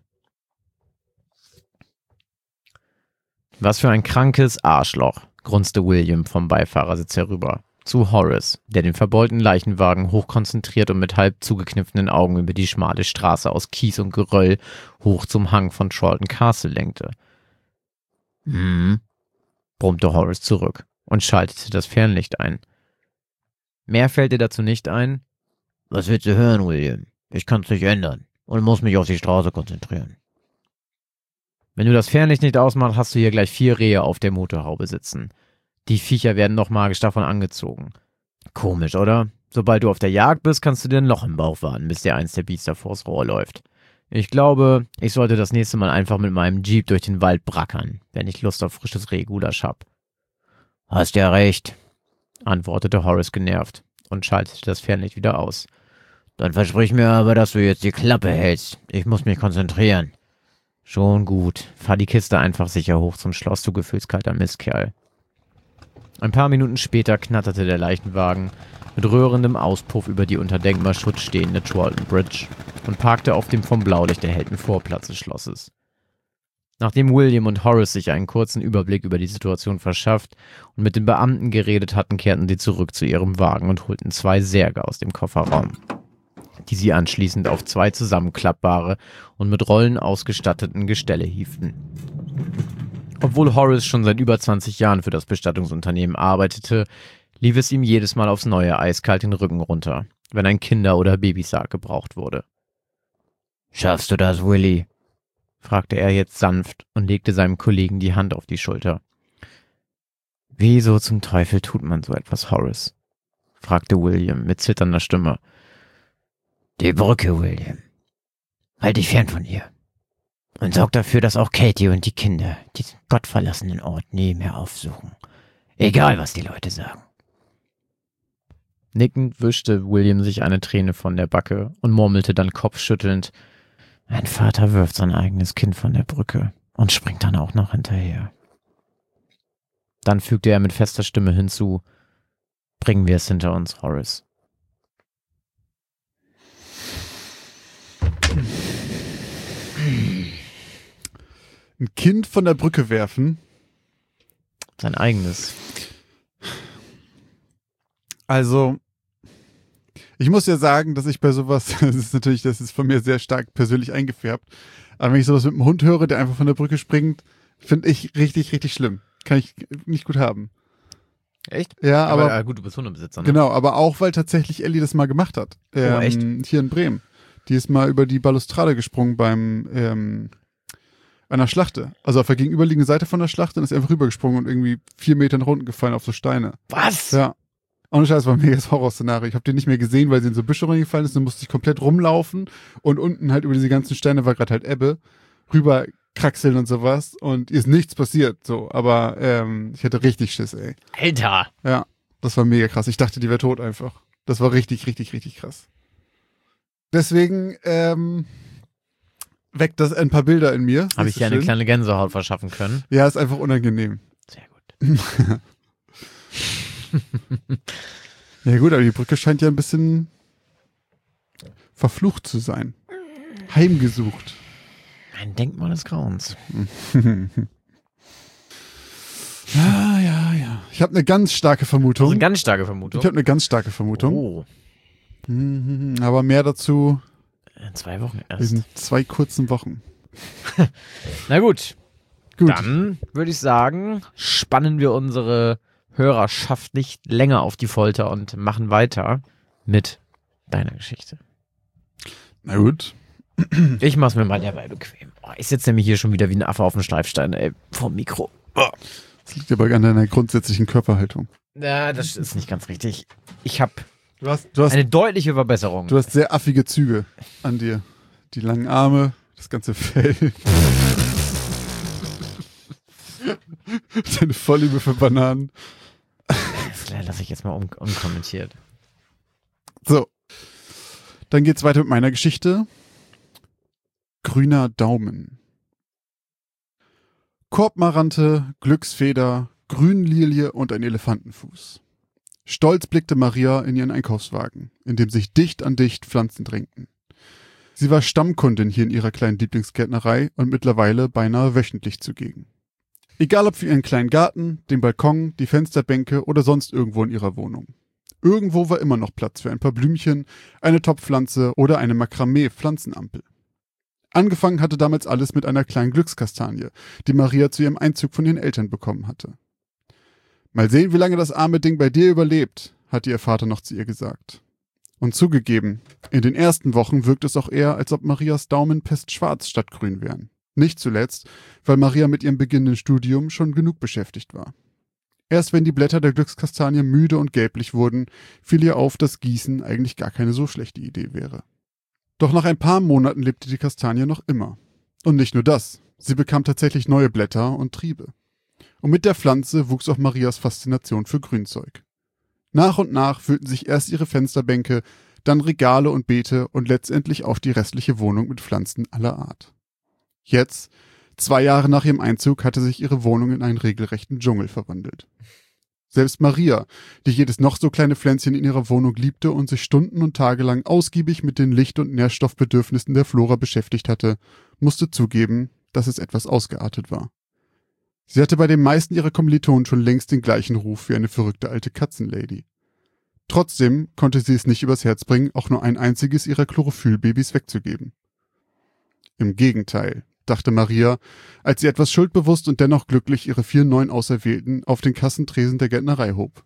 »Was für ein krankes Arschloch«, grunzte William vom Beifahrersitz herüber, zu Horace, der den verbeulten Leichenwagen hochkonzentriert und mit halb zugekniffenen Augen über die schmale Straße aus Kies und Geröll hoch zum Hang von Chorlton Castle lenkte. Brummte Horace zurück und schaltete das Fernlicht ein. Mehr fällt dir dazu nicht ein? Was willst du hören, William? Ich kann's nicht ändern und muss mich auf die Straße konzentrieren. Wenn du das Fernlicht nicht ausmachst, hast du hier gleich 4 Rehe auf der Motorhaube sitzen. Die Viecher werden noch magisch davon angezogen. Komisch, oder? Sobald du auf der Jagd bist, kannst du dir ein Loch im Bauch warten, bis dir eins der Biester vors Rohr läuft. Ich glaube, ich sollte das nächste Mal einfach mit meinem Jeep durch den Wald brackern, wenn ich Lust auf frisches Rehgulasch hab. Hast ja recht, antwortete Horace genervt und schaltete das Fernlicht wieder aus. Dann versprich mir aber, dass du jetzt die Klappe hältst. Ich muss mich konzentrieren. Schon gut. Fahr die Kiste einfach sicher hoch zum Schloss, du gefühlskalter Mistkerl. Ein paar Minuten später knatterte der Leichenwagen mit rührendem Auspuff über die unter Denkmalschutz stehende Chorlton Bridge und parkte auf dem vom Blaulicht erhellten Vorplatz des Schlosses. Nachdem William und Horace sich einen kurzen Überblick über die Situation verschafft und mit den Beamten geredet hatten, kehrten sie zurück zu ihrem Wagen und holten 2 Särge aus dem Kofferraum, die sie anschließend auf 2 zusammenklappbare und mit Rollen ausgestatteten Gestelle hieften. Obwohl Horace schon seit über 20 Jahren für das Bestattungsunternehmen arbeitete, lief es ihm jedes Mal aufs Neue eiskalt den Rücken runter, wenn ein Kinder- oder Babysarg gebraucht wurde. »Schaffst du das, Willy?« fragte er jetzt sanft und legte seinem Kollegen die Hand auf die Schulter. »Wieso zum Teufel tut man so etwas, Horace?« fragte William mit zitternder Stimme. »Die Brücke, William. Halt dich fern von ihr. Und sorg dafür, dass auch Katie und die Kinder diesen gottverlassenen Ort nie mehr aufsuchen. Egal, was die Leute sagen.« Nickend wischte William sich eine Träne von der Backe und murmelte dann kopfschüttelnd: »Ein Vater wirft sein eigenes Kind von der Brücke und springt dann auch noch hinterher.« Dann fügte er mit fester Stimme hinzu: »Bringen wir es hinter uns, Horace.« Ein Kind von der Brücke werfen? Sein eigenes. Also, ich muss ja sagen, dass ich bei sowas, das ist von mir sehr stark persönlich eingefärbt, aber wenn ich sowas mit einem Hund höre, der einfach von der Brücke springt, finde ich richtig, richtig schlimm. Kann ich nicht gut haben. Echt? Ja, aber gut, du bist Hundebesitzer, ne? Genau, aber auch, weil tatsächlich Ellie das mal gemacht hat. Echt? Hier in Bremen. Die ist mal über die Balustrade gesprungen beim einer Schlachte. Also auf der gegenüberliegenden Seite von der Schlachte und ist einfach rübergesprungen und irgendwie 4 Meter nach unten gefallen auf so Steine. Was? Ja. Ohne Scheiß, war ein mega Horrorszenario. Ich habe den nicht mehr gesehen, weil sie in so Büsche reingefallen ist. Dann musste ich komplett rumlaufen und unten halt über diese ganzen Steine war gerade halt Ebbe. Rüber kraxeln und sowas und ihr ist nichts passiert. So, aber ich hatte richtig Schiss, ey. Alter! Ja. Das war mega krass. Ich dachte, die wäre tot einfach. Das war richtig, richtig, richtig krass. Deswegen weckt das ein paar Bilder in mir. Habe ich dir eine kleine Gänsehaut verschaffen können? Ja, ist einfach unangenehm. Sehr gut. Ja gut, aber die Brücke scheint ja ein bisschen verflucht zu sein. Heimgesucht. Ein Denkmal des Grauens. Ja. Ich habe eine ganz starke Vermutung. Eine ganz starke Vermutung. Ich habe eine ganz starke Vermutung. Oh. Aber mehr dazu In 2 Wochen in erst. 2 kurzen Wochen. Na gut. Gut. Dann würde ich sagen, spannen wir unsere Hörerschaft nicht länger auf die Folter und machen weiter mit deiner Geschichte. Na gut. Ich mach's mir mal derweil bequem. Oh, ich sitze nämlich hier schon wieder wie ein Affe auf dem Streifstein, ey, vom Mikro. Oh. Das liegt aber an deiner grundsätzlichen Körperhaltung. Ja, das ist nicht ganz richtig. Ich habe Du hast eine deutliche Verbesserung. Du hast sehr affige Züge an dir. Die langen Arme, das ganze Fell. Deine Vorliebe für Bananen. Das lasse ich jetzt mal unkommentiert. So. Dann geht's weiter mit meiner Geschichte. Grüner Daumen. Korbmarante, Glücksfeder, Grünlilie und ein Elefantenfuß. Stolz blickte Maria in ihren Einkaufswagen, in dem sich dicht an dicht Pflanzen drängten. Sie war Stammkundin hier in ihrer kleinen Lieblingsgärtnerei und mittlerweile beinahe wöchentlich zugegen. Egal ob für ihren kleinen Garten, den Balkon, die Fensterbänke oder sonst irgendwo in ihrer Wohnung. Irgendwo war immer noch Platz für ein paar Blümchen, eine Topfpflanze oder eine Makramee-Pflanzenampel. Angefangen hatte damals alles mit einer kleinen Glückskastanie, die Maria zu ihrem Einzug von ihren Eltern bekommen hatte. Mal sehen, wie lange das arme Ding bei dir überlebt, hatte ihr Vater noch zu ihr gesagt. Und zugegeben, in den ersten Wochen wirkt es auch eher, als ob Marias Daumen pestschwarz statt grün wären. Nicht zuletzt, weil Maria mit ihrem beginnenden Studium schon genug beschäftigt war. Erst wenn die Blätter der Glückskastanie müde und gelblich wurden, fiel ihr auf, dass Gießen eigentlich gar keine so schlechte Idee wäre. Doch nach ein paar Monaten lebte die Kastanie noch immer. Und nicht nur das, sie bekam tatsächlich neue Blätter und Triebe. Und mit der Pflanze wuchs auch Marias Faszination für Grünzeug. Nach und nach füllten sich erst ihre Fensterbänke, dann Regale und Beete und letztendlich auch die restliche Wohnung mit Pflanzen aller Art. Jetzt, 2 Jahre nach ihrem Einzug, hatte sich ihre Wohnung in einen regelrechten Dschungel verwandelt. Selbst Maria, die jedes noch so kleine Pflänzchen in ihrer Wohnung liebte und sich Stunden und Tage lang ausgiebig mit den Licht- und Nährstoffbedürfnissen der Flora beschäftigt hatte, musste zugeben, dass es etwas ausgeartet war. Sie hatte bei den meisten ihrer Kommilitonen schon längst den gleichen Ruf wie eine verrückte alte Katzenlady. Trotzdem konnte sie es nicht übers Herz bringen, auch nur ein einziges ihrer Chlorophyllbabys wegzugeben. Im Gegenteil, dachte Maria, als sie etwas schuldbewusst und dennoch glücklich ihre 4 neuen Auserwählten auf den Kassentresen der Gärtnerei hob.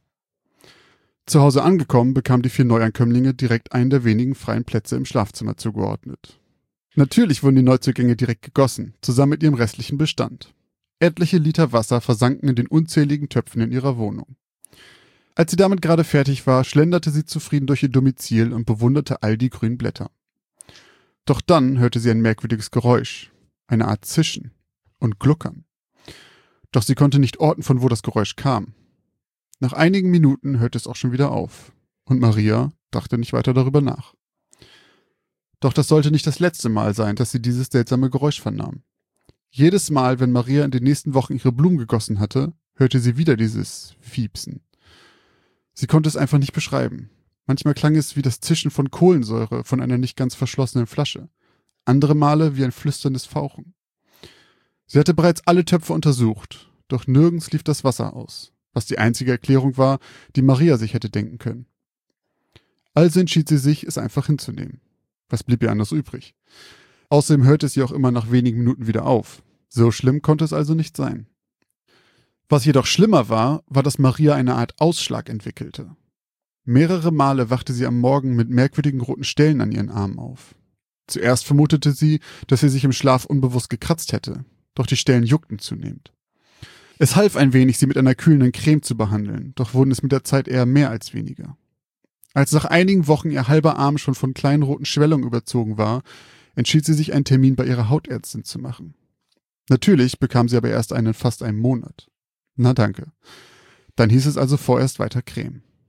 Zu Hause angekommen, bekamen die 4 Neuankömmlinge direkt einen der wenigen freien Plätze im Schlafzimmer zugeordnet. Natürlich wurden die Neuzugänge direkt gegossen, zusammen mit ihrem restlichen Bestand. Etliche Liter Wasser versanken in den unzähligen Töpfen in ihrer Wohnung. Als sie damit gerade fertig war, schlenderte sie zufrieden durch ihr Domizil und bewunderte all die grünen Blätter. Doch dann hörte sie ein merkwürdiges Geräusch, eine Art Zischen und Gluckern. Doch sie konnte nicht orten, von wo das Geräusch kam. Nach einigen Minuten hörte es auch schon wieder auf, und Maria dachte nicht weiter darüber nach. Doch das sollte nicht das letzte Mal sein, dass sie dieses seltsame Geräusch vernahm. Jedes Mal, wenn Maria in den nächsten Wochen ihre Blumen gegossen hatte, hörte sie wieder dieses Fiepsen. Sie konnte es einfach nicht beschreiben. Manchmal klang es wie das Zischen von Kohlensäure von einer nicht ganz verschlossenen Flasche. Andere Male wie ein flüsterndes Fauchen. Sie hatte bereits alle Töpfe untersucht, doch nirgends lief das Wasser aus, was die einzige Erklärung war, die Maria sich hätte denken können. Also entschied sie sich, es einfach hinzunehmen. Was blieb ihr anders übrig? Außerdem hörte sie auch immer nach wenigen Minuten wieder auf. So schlimm konnte es also nicht sein. Was jedoch schlimmer war, war, dass Maria eine Art Ausschlag entwickelte. Mehrere Male wachte sie am Morgen mit merkwürdigen roten Stellen an ihren Armen auf. Zuerst vermutete sie, dass sie sich im Schlaf unbewusst gekratzt hätte, doch die Stellen juckten zunehmend. Es half ein wenig, sie mit einer kühlenden Creme zu behandeln, doch wurden es mit der Zeit eher mehr als weniger. Als nach einigen Wochen ihr halber Arm schon von kleinen roten Schwellungen überzogen war, entschied sie sich, einen Termin bei ihrer Hautärztin zu machen. Natürlich bekam sie aber erst einen in fast einem Monat. Na danke. Dann hieß es also vorerst weiter Creme.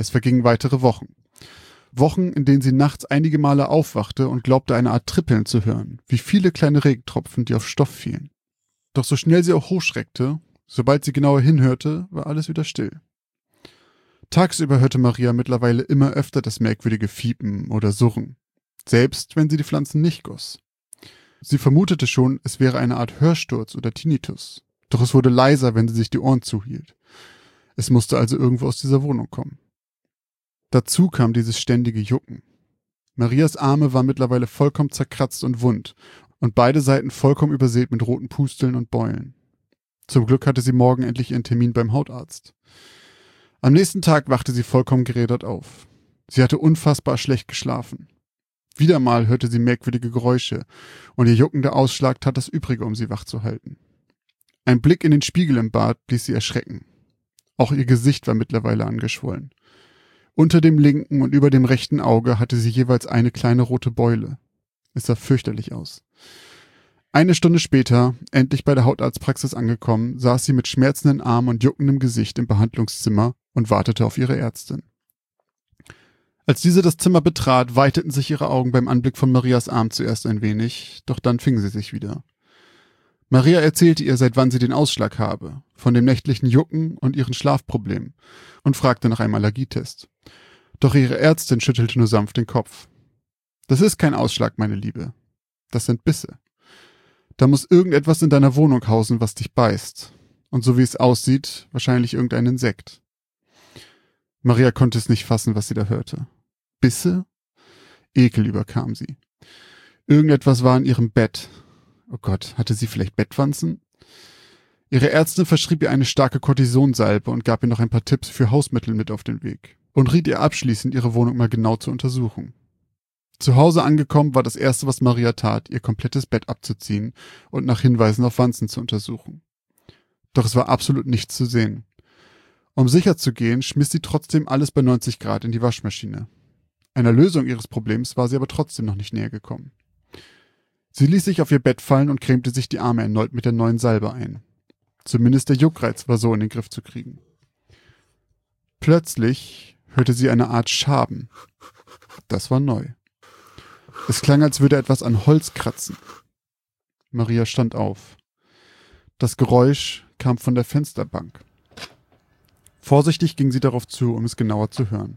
Es vergingen weitere Wochen. Wochen, in denen sie nachts einige Male aufwachte und glaubte, eine Art Trippeln zu hören, wie viele kleine Regentropfen, die auf Stoff fielen. Doch so schnell sie auch hochschreckte, sobald sie genauer hinhörte, war alles wieder still. Tagsüber hörte Maria mittlerweile immer öfter das merkwürdige Fiepen oder Surren, selbst wenn sie die Pflanzen nicht goss. Sie vermutete schon, es wäre eine Art Hörsturz oder Tinnitus, doch es wurde leiser, wenn sie sich die Ohren zuhielt. Es musste also irgendwo aus dieser Wohnung kommen. Dazu kam dieses ständige Jucken. Marias Arme waren mittlerweile vollkommen zerkratzt und wund und beide Seiten vollkommen übersät mit roten Pusteln und Beulen. Zum Glück hatte sie morgen endlich ihren Termin beim Hautarzt. Am nächsten Tag wachte sie vollkommen gerädert auf. Sie hatte unfassbar schlecht geschlafen. Wieder mal hörte sie merkwürdige Geräusche und ihr juckender Ausschlag tat das Übrige, um sie wach zu halten. Ein Blick in den Spiegel im Bad ließ sie erschrecken. Auch ihr Gesicht war mittlerweile angeschwollen. Unter dem linken und über dem rechten Auge hatte sie jeweils eine kleine rote Beule. Es sah fürchterlich aus. Eine Stunde später, endlich bei der Hautarztpraxis angekommen, saß sie mit schmerzenden Armen und juckendem Gesicht im Behandlungszimmer und wartete auf ihre Ärztin. Als diese das Zimmer betrat, weiteten sich ihre Augen beim Anblick von Marias Arm zuerst ein wenig, doch dann fingen sie sich wieder. Maria erzählte ihr, seit wann sie den Ausschlag habe, von dem nächtlichen Jucken und ihren Schlafproblemen und fragte nach einem Allergietest. Doch ihre Ärztin schüttelte nur sanft den Kopf. Das ist kein Ausschlag, meine Liebe. Das sind Bisse. Da muss irgendetwas in deiner Wohnung hausen, was dich beißt. Und so wie es aussieht, wahrscheinlich irgendein Insekt. Maria konnte es nicht fassen, was sie da hörte. Bisse? Ekel überkam sie. Irgendetwas war in ihrem Bett. Oh Gott, hatte sie vielleicht Bettwanzen? Ihre Ärztin verschrieb ihr eine starke Kortisonsalbe und gab ihr noch ein paar Tipps für Hausmittel mit auf den Weg und riet ihr abschließend, ihre Wohnung mal genau zu untersuchen. Zu Hause angekommen war das Erste, was Maria tat, ihr komplettes Bett abzuziehen und nach Hinweisen auf Wanzen zu untersuchen. Doch es war absolut nichts zu sehen. Um sicher zu gehen, schmiss sie trotzdem alles bei 90 Grad in die Waschmaschine. Einer Lösung ihres Problems war sie aber trotzdem noch nicht näher gekommen. Sie ließ sich auf ihr Bett fallen und cremte sich die Arme erneut mit der neuen Salbe ein. Zumindest der Juckreiz war so in den Griff zu kriegen. Plötzlich hörte sie eine Art Schaben. Das war neu. Es klang, als würde etwas an Holz kratzen. Maria stand auf. Das Geräusch kam von der Fensterbank. Vorsichtig ging sie darauf zu, um es genauer zu hören.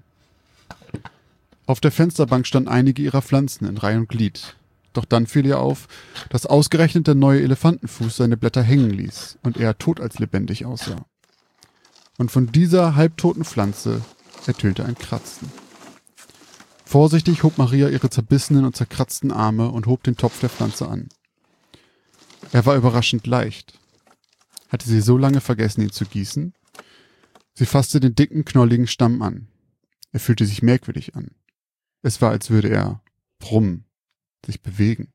Auf der Fensterbank standen einige ihrer Pflanzen in Reihe und Glied. Doch dann fiel ihr auf, dass ausgerechnet der neue Elefantenfuß seine Blätter hängen ließ und eher tot als lebendig aussah. Und von dieser halbtoten Pflanze ertönte ein Kratzen. Vorsichtig hob Maria ihre zerbissenen und zerkratzten Arme und hob den Topf der Pflanze an. Er war überraschend leicht. Hatte sie so lange vergessen, ihn zu gießen? Sie fasste den dicken, knolligen Stamm an. Er fühlte sich merkwürdig an. Es war, als würde er brummen, sich bewegen.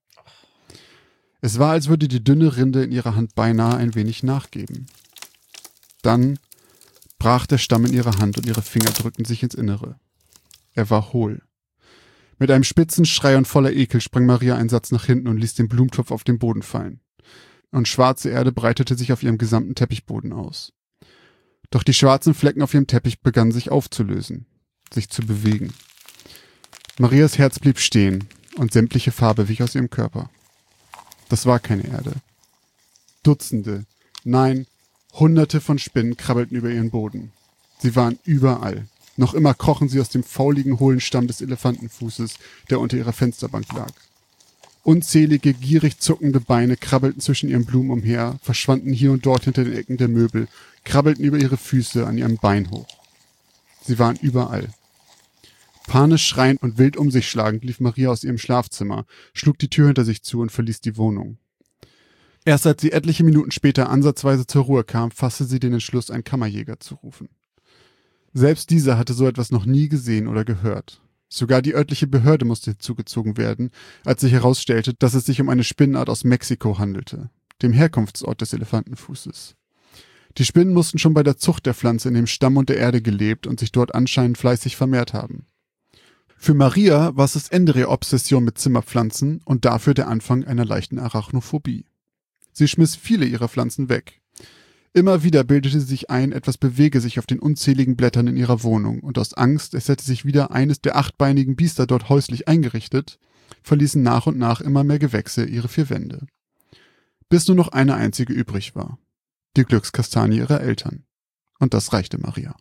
Es war, als würde die dünne Rinde in ihrer Hand beinahe ein wenig nachgeben. Dann brach der Stamm in ihrer Hand und ihre Finger drückten sich ins Innere. Er war hohl. Mit einem spitzen Schrei und voller Ekel sprang Maria einen Satz nach hinten und ließ den Blumentopf auf den Boden fallen. Und schwarze Erde breitete sich auf ihrem gesamten Teppichboden aus. Doch die schwarzen Flecken auf ihrem Teppich begannen sich aufzulösen, sich zu bewegen. Marias Herz blieb stehen und sämtliche Farbe wich aus ihrem Körper. Das war keine Erde. Dutzende, nein, Hunderte von Spinnen krabbelten über ihren Boden. Sie waren überall. Noch immer krochen sie aus dem fauligen, hohlen Stamm des Elefantenfußes, der unter ihrer Fensterbank lag. Unzählige, gierig zuckende Beine krabbelten zwischen ihren Blumen umher, verschwanden hier und dort hinter den Ecken der Möbel, krabbelten über ihre Füße an ihrem Bein hoch. Sie waren überall. Panisch schreiend und wild um sich schlagend lief Maria aus ihrem Schlafzimmer, schlug die Tür hinter sich zu und verließ die Wohnung. Erst als sie etliche Minuten später ansatzweise zur Ruhe kam, fasste sie den Entschluss, einen Kammerjäger zu rufen. Selbst dieser hatte so etwas noch nie gesehen oder gehört. Sogar die örtliche Behörde musste hinzugezogen werden, als sich herausstellte, dass es sich um eine Spinnenart aus Mexiko handelte, dem Herkunftsort des Elefantenfußes. Die Spinnen mussten schon bei der Zucht der Pflanze in dem Stamm und der Erde gelebt und sich dort anscheinend fleißig vermehrt haben. Für Maria war es das Ende ihrer Obsession mit Zimmerpflanzen und dafür der Anfang einer leichten Arachnophobie. Sie schmiss viele ihrer Pflanzen weg. Immer wieder bildete sie sich ein, etwas bewege sich auf den unzähligen Blättern in ihrer Wohnung, und aus Angst, es hätte sich wieder eines der 8-beinigen Biester dort häuslich eingerichtet, verließen nach und nach immer mehr Gewächse ihre 4 Wände. Bis nur noch eine einzige übrig war. Die Glückskastanie ihrer Eltern. Und das reichte Maria.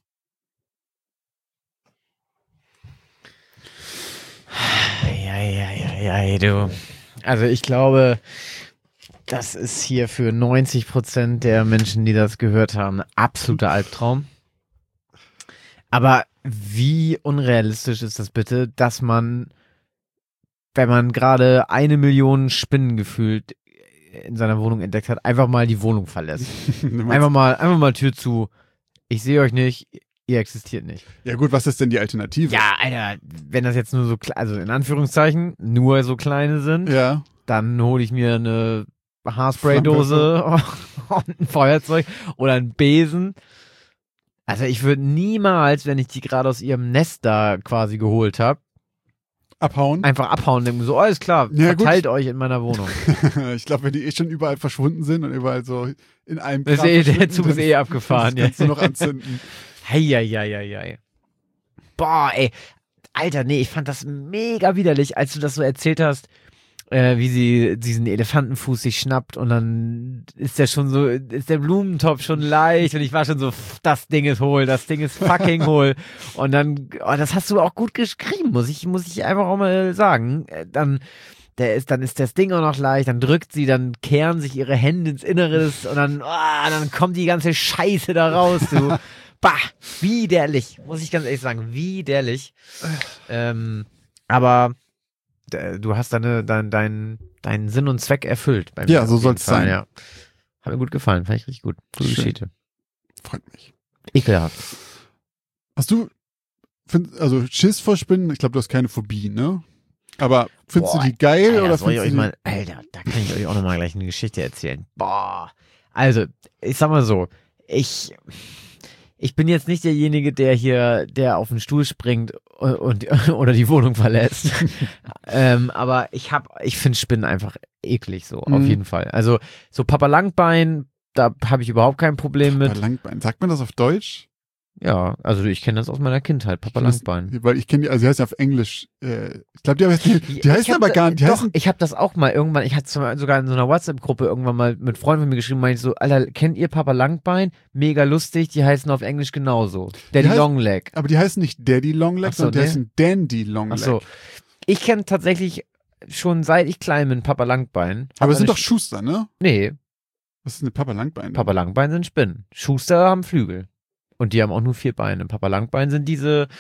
Ja, du. Also ich glaube, das ist hier für 90% der Menschen, die das gehört haben, ein absoluter Albtraum. Aber wie unrealistisch ist das bitte, dass man, wenn man gerade 1 Million Spinnen gefühlt in seiner Wohnung entdeckt hat, einfach mal die Wohnung verlässt. einfach mal Tür zu. Ich sehe euch nicht, ihr existiert nicht. Ja gut, was ist denn die Alternative? Ja, Alter, wenn das jetzt nur so, also in Anführungszeichen, nur so kleine sind, Ja. dann hole ich mir eine Haarspraydose und ein Feuerzeug oder einen Besen. Also ich würde niemals, wenn ich die gerade aus ihrem Nest da quasi geholt habe, Abhauen? einfach abhauen und denken so, alles klar, Ja, verteilt euch in meiner Wohnung. Ich glaube, wenn die schon überall verschwunden sind und überall so in einem Das ist der Zug ist abgefahren. Das kannst du noch anzünden. Heieieiei. Boah, ey. Alter, nee, ich fand das mega widerlich, als du das so erzählt hast, wie sie diesen Elefantenfuß sich schnappt und dann ist der Blumentopf schon leicht und ich war schon so, das Ding ist hohl, das Ding ist fucking hohl. Und dann, das hast du auch gut geschrieben, muss ich einfach auch mal sagen. Dann ist das Ding auch noch leicht, dann drückt sie, dann kehren sich ihre Hände ins Inneres und dann kommt die ganze Scheiße da raus, du. Bah, widerlich, muss ich ganz ehrlich sagen, widerlich. Aber du hast deinen Sinn und Zweck erfüllt. Bei mir Ja, so soll es sein. Ja. Hat mir gut gefallen, fand ich richtig gut. Gute Geschichte. Freut mich. Ekelhaft. Hast du, also Schiss vor Spinnen? Ich glaube, du hast keine Phobie, ne? Aber findest du die geil Alter, oder soll ich findest euch du mal, Alter, da kann ich euch auch nochmal gleich eine Geschichte erzählen. Boah. Also, ich sag mal so, ich bin jetzt nicht derjenige, der auf den Stuhl springt oder die Wohnung verlässt. Aber ich finde Spinnen einfach eklig so, auf jeden Fall. Also so Papa Langbein, da habe ich überhaupt kein Problem mit. Papa Langbein. Sagt man das auf Deutsch? Ja, also ich kenne das aus meiner Kindheit, Papa Langbein. Weil ich kenne die, also die heißt ja auf Englisch, ich glaube, die heißen aber gar nicht. Doch, ich habe das auch mal irgendwann, ich hatte sogar in so einer WhatsApp-Gruppe irgendwann mal mit Freunden von mir geschrieben, meinte ich so, Alter, kennt ihr Papa Langbein? Mega lustig, die heißen auf Englisch genauso. Daddy Longleg. Aber die heißen nicht Daddy Longleg, sondern die heißen Dandy Longleg. Achso, ich kenne tatsächlich schon seit ich klein bin Papa Langbein. Aber es sind doch Schuster, ne? Nee. Was ist denn Papa Langbein? Papa Langbein sind Spinnen. Schuster haben Flügel. Und die haben auch nur 4 Beine. Papa Langbein sind diese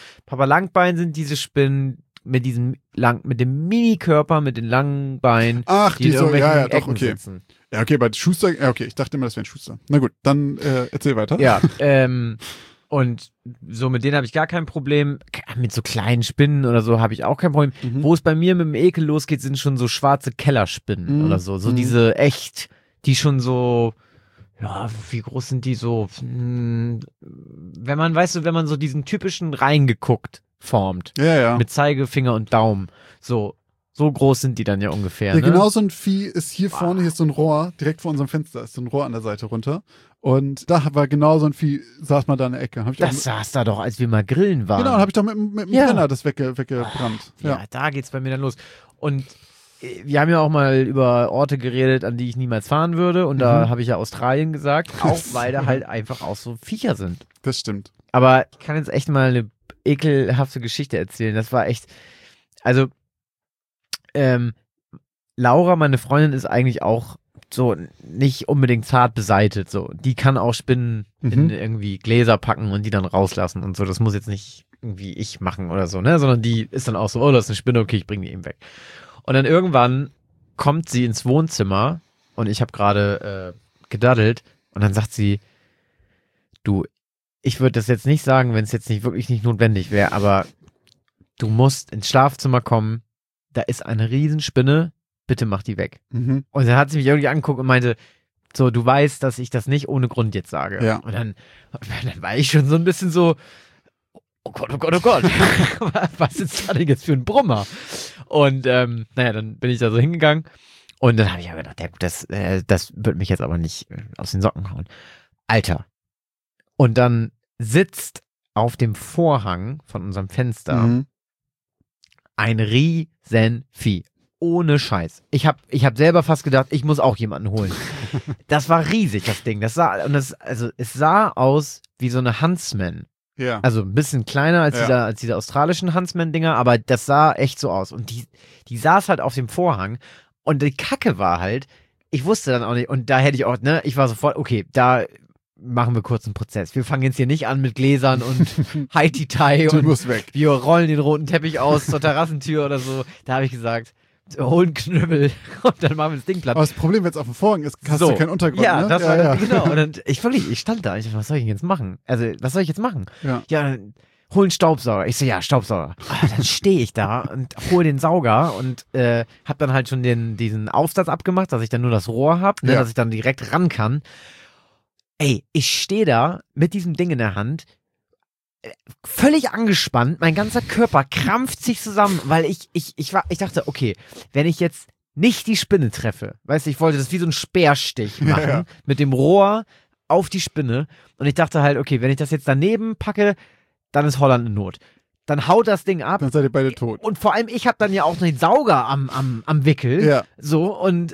Spinnen mit dem Mini-Körper, mit den langen Beinen. Ach, die so, ja, doch, Ecken okay. sitzen. Ja, okay, bei Schuster, ja, okay, ich dachte immer, das wären Schuster. Na gut, dann erzähl weiter. Ja, und so mit denen habe ich gar kein Problem. Mit so kleinen Spinnen oder so habe ich auch kein Problem. Wo es bei mir mit dem Ekel losgeht, sind schon so schwarze Kellerspinnen oder so. So diese echt, die schon so, ja, wie groß sind die so? Wenn man so diesen typischen reingeguckt formt. Ja. Mit Zeigefinger und Daumen. So groß sind die dann ja ungefähr. Ja, ne? genau so ein Vieh ist hier vorne, hier ist so ein Rohr, direkt vor unserem Fenster ist so ein Rohr an der Seite runter. Und da war genau so ein Vieh, saß mal da in der Ecke. Das saß da doch, als wir mal grillen waren. Genau, dann habe ich doch mit dem Brenner das weggebrannt. Ja, da geht's bei mir dann los. Und wir haben ja auch mal über Orte geredet, an die ich niemals fahren würde. Und da habe ich ja Australien gesagt, auch weil da halt einfach auch so Viecher sind. Das stimmt. Aber ich kann jetzt echt mal eine ekelhafte Geschichte erzählen. Das war echt, also Laura, meine Freundin, ist eigentlich auch so nicht unbedingt zart beseitet. So, die kann auch Spinnen in irgendwie Gläser packen und die dann rauslassen und so. Das muss jetzt nicht irgendwie ich machen oder so, ne? Sondern die ist dann auch so, oh, das ist eine Spinne, okay, ich bringe die eben weg. Und dann irgendwann kommt sie ins Wohnzimmer und ich habe gerade gedaddelt und dann sagt sie, du, ich würde das jetzt nicht sagen, wenn es jetzt nicht wirklich nicht notwendig wäre, aber du musst ins Schlafzimmer kommen, da ist eine Riesenspinne, bitte mach die weg. Und dann hat sie mich irgendwie angeguckt und meinte, so, du weißt, dass ich das nicht ohne Grund jetzt sage. Ja. Und dann war ich schon so ein bisschen so, oh Gott, oh Gott, oh Gott. Was ist da denn jetzt für ein Brummer? Und naja, dann bin ich da so hingegangen und dann habe ich ja gedacht, ja gut, das wird mich jetzt aber nicht aus den Socken hauen. Alter. Und dann sitzt auf dem Vorhang von unserem Fenster ein Riesenvieh. Ohne Scheiß. Ich hab selber fast gedacht, ich muss auch jemanden holen. Das war riesig, das Ding. Es sah aus wie so eine Huntsman. Ja. Also ein bisschen kleiner als diese australischen Huntsman-Dinger, aber das sah echt so aus. Und die saß halt auf dem Vorhang und die Kacke war halt, ich wusste dann auch nicht, und da hätte ich auch, ich war sofort, okay, da machen wir kurz einen Prozess. Wir fangen jetzt hier nicht an mit Gläsern und Haiti-Tai und musst weg. wir rollen den roten Teppich aus zur Terrassentür oder so. Da habe ich gesagt, hol einen Knüppel und dann machen wir das Ding platt. Aber das Problem, wenn es auf dem Vorhang ist, hast du keinen Untergrund, ja, ne? Das war, genau. Und dann, ich stand da. Ich dachte, was soll ich jetzt machen? Also, was soll ich jetzt machen? Ja, dann hol einen Staubsauger. Ich so, ja, Staubsauger. Dann stehe ich da und hol den Sauger und hab dann halt schon diesen Aufsatz abgemacht, dass ich dann nur das Rohr hab, dass ich dann direkt ran kann. Ey, ich stehe da mit diesem Ding in der Hand, völlig angespannt, mein ganzer Körper krampft sich zusammen, weil ich dachte, okay, wenn ich jetzt nicht die Spinne treffe, weißt du, ich wollte das wie so ein Speerstich machen, mit dem Rohr auf die Spinne und ich dachte halt, okay, wenn ich das jetzt daneben packe, dann ist Holland in Not. Dann haut das Ding ab. Dann seid ihr beide tot. Und vor allem, ich habe dann ja auch noch den Sauger am Wickel. Ja. So, und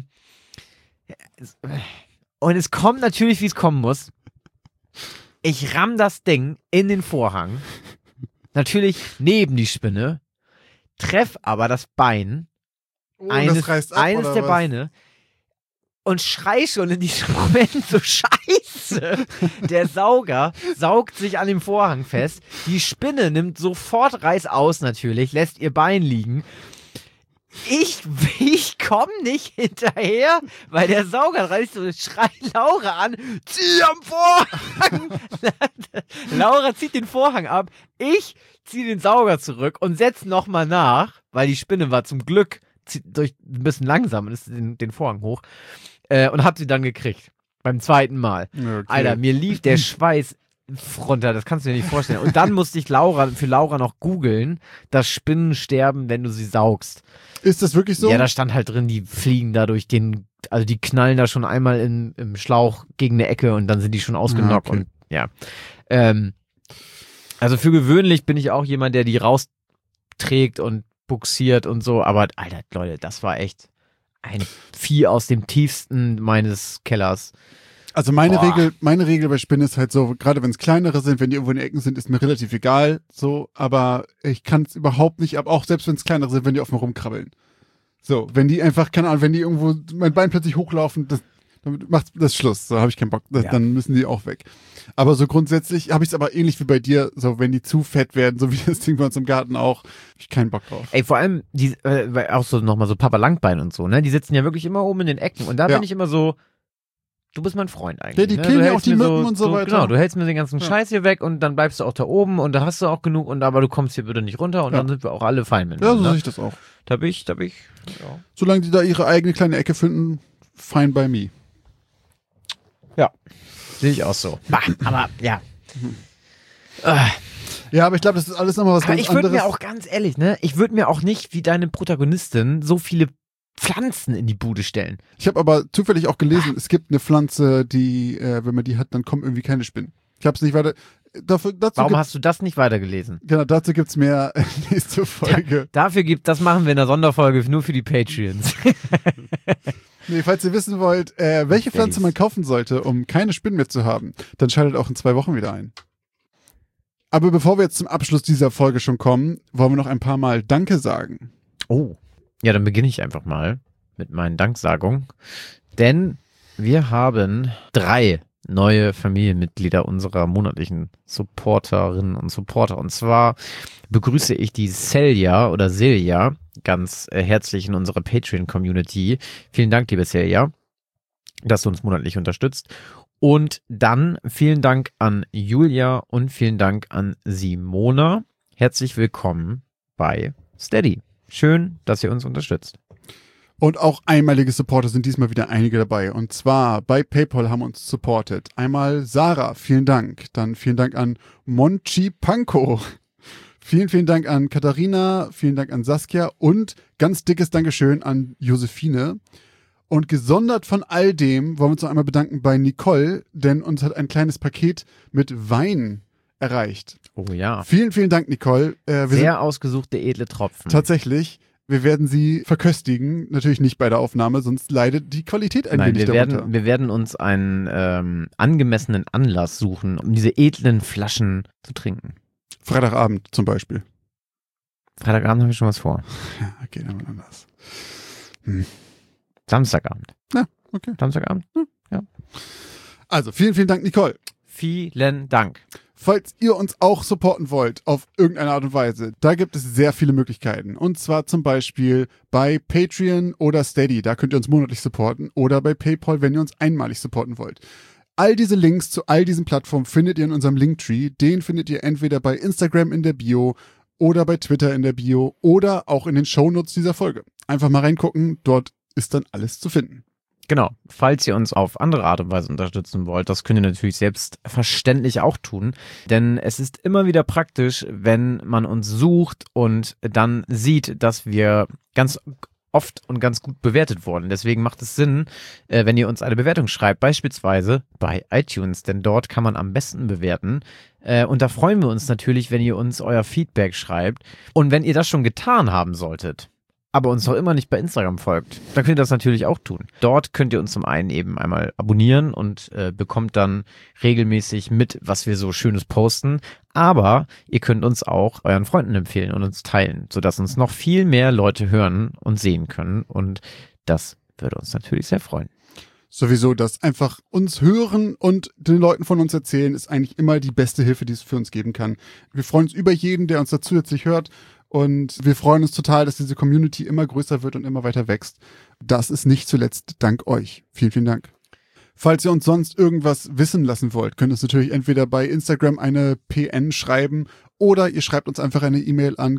es kommt natürlich, wie es kommen muss. Ich ramm das Ding in den Vorhang. Natürlich neben die Spinne. Treff aber das Bein. Eines der Beine. Und schrei schon in diesem Moment so Scheiße. Der Sauger saugt sich an dem Vorhang fest. Die Spinne nimmt sofort Reißaus natürlich, lässt ihr Bein liegen. Ich komme nicht hinterher, weil der Sauger reißt so, schreit Laura an, zieh am Vorhang. Laura zieht den Vorhang ab, ich ziehe den Sauger zurück und setze nochmal nach, weil die Spinne war zum Glück ein bisschen langsam und ist den Vorhang hoch und hab sie dann gekriegt. Beim zweiten Mal. Okay. Alter, mir lief der Schweiß runter, das kannst du dir nicht vorstellen. Und dann musste ich für Laura noch googeln, dass Spinnen sterben, wenn du sie saugst. Ist das wirklich so? Ja, da stand halt drin, die fliegen da durch also die knallen da schon einmal im Schlauch gegen eine Ecke und dann sind die schon ausgenockt. Okay. Und ja. Also für gewöhnlich bin ich auch jemand, der die rausträgt und buxiert und so, aber Alter, Leute, das war echt ein Vieh aus dem tiefsten meines Kellers. Also meine Regel bei Spinnen ist halt so, gerade wenn es kleinere sind, wenn die irgendwo in den Ecken sind, ist mir relativ egal, so, aber ich kann es überhaupt nicht ab, auch selbst wenn es kleinere sind, wenn die auf mir rumkrabbeln. So, wenn die einfach, keine Ahnung, wenn die irgendwo mein Bein plötzlich hochlaufen, dann macht das Schluss, so habe ich keinen Bock, dann müssen die auch weg. Aber so grundsätzlich habe ich es aber ähnlich wie bei dir, so wenn die zu fett werden, so wie das Ding bei uns im Garten auch, habe ich keinen Bock drauf. Ey, vor allem, auch so nochmal so Papa Langbein und so, ne, die sitzen ja wirklich immer oben in den Ecken und da bin ich immer so, du bist mein Freund eigentlich. Ja, die killen ja auch die Mücken und so weiter. Genau, du hältst mir den ganzen Scheiß hier weg und dann bleibst du auch da oben und da hast du auch genug aber du kommst hier bitte nicht runter und dann sind wir auch alle fein mit. Ja, so sehe ich das auch. Da bin ich. Ja. Solange die da ihre eigene kleine Ecke finden, fine by me. Ja, sehe ich auch so. Aber ja. Ja, aber ich glaube, das ist alles nochmal was ganz anderes. Ich würde mir auch ganz ehrlich, ne, ich würde mir auch nicht wie deine Protagonistin so viele Pflanzen in die Bude stellen. Ich habe aber zufällig auch gelesen, es gibt eine Pflanze, die, wenn man die hat, dann kommen irgendwie keine Spinnen. Ich habe es nicht weiter. Warum hast du das nicht weitergelesen? Genau, dazu gibt's mehr nächste Folge. Das machen wir in einer Sonderfolge nur für die Patreons. Nee, falls ihr wissen wollt, welche Pflanze man kaufen sollte, um keine Spinnen mehr zu haben, dann schaltet auch in 2 Wochen wieder ein. Aber bevor wir jetzt zum Abschluss dieser Folge schon kommen, wollen wir noch ein paar Mal Danke sagen. Oh. Ja, dann beginne ich einfach mal mit meinen Danksagungen. Denn wir haben 3 neue Familienmitglieder unserer monatlichen Supporterinnen und Supporter. Und zwar begrüße ich die Celia ganz herzlich in unserer Patreon-Community. Vielen Dank, liebe Celia, dass du uns monatlich unterstützt. Und dann vielen Dank an Julia und vielen Dank an Simona. Herzlich willkommen bei Steady. Schön, dass ihr uns unterstützt. Und auch einmalige Supporter sind diesmal wieder einige dabei. Und zwar bei PayPal haben uns supportet. Einmal Sarah, vielen Dank. Dann vielen Dank an Monchi Panko. Vielen Dank an Katharina. Vielen Dank an Saskia. Und ganz dickes Dankeschön an Josephine. Und gesondert von all dem wollen wir uns noch einmal bedanken bei Nicole, denn uns hat ein kleines Paket mit Wein erreicht. Oh ja. Vielen, vielen Dank, Nicole. Sehr ausgesuchte edle Tropfen. Tatsächlich. Wir werden sie verköstigen. Natürlich nicht bei der Aufnahme, sonst leidet die Qualität ein wenig darunter. Wir werden uns einen angemessenen Anlass suchen, um diese edlen Flaschen zu trinken. Freitagabend zum Beispiel. Freitagabend habe ich schon was vor. Ja, okay, dann mal anders. Samstagabend. Ja, okay. Samstagabend? Ja. Also, vielen, vielen Dank, Nicole. Vielen Dank. Falls ihr uns auch supporten wollt, auf irgendeine Art und Weise, da gibt es sehr viele Möglichkeiten. Und zwar zum Beispiel bei Patreon oder Steady, da könnt ihr uns monatlich supporten. Oder bei PayPal, wenn ihr uns einmalig supporten wollt. All diese Links zu all diesen Plattformen findet ihr in unserem Linktree. Den findet ihr entweder bei Instagram in der Bio oder bei Twitter in der Bio oder auch in den Shownotes dieser Folge. Einfach mal reingucken, dort ist dann alles zu finden. Genau, falls ihr uns auf andere Art und Weise unterstützen wollt, das könnt ihr natürlich selbstverständlich auch tun, denn es ist immer wieder praktisch, wenn man uns sucht und dann sieht, dass wir ganz oft und ganz gut bewertet wurden. Deswegen macht es Sinn, wenn ihr uns eine Bewertung schreibt, beispielsweise bei iTunes, denn dort kann man am besten bewerten. Und da freuen wir uns natürlich, wenn ihr uns euer Feedback schreibt. Und wenn ihr das schon getan haben solltet, aber uns noch immer nicht bei Instagram folgt, dann könnt ihr das natürlich auch tun. Dort könnt ihr uns zum einen eben einmal abonnieren und bekommt dann regelmäßig mit, was wir so Schönes posten. Aber ihr könnt uns auch euren Freunden empfehlen und uns teilen, sodass uns noch viel mehr Leute hören und sehen können. Und das würde uns natürlich sehr freuen. Sowieso, das einfach uns hören und den Leuten von uns erzählen, ist eigentlich immer die beste Hilfe, die es für uns geben kann. Wir freuen uns über jeden, der uns da zusätzlich hört. Und wir freuen uns total, dass diese Community immer größer wird und immer weiter wächst. Das ist nicht zuletzt dank euch. Vielen, vielen Dank. Falls ihr uns sonst irgendwas wissen lassen wollt, könnt ihr uns natürlich entweder bei Instagram eine PN schreiben oder ihr schreibt uns einfach eine E-Mail an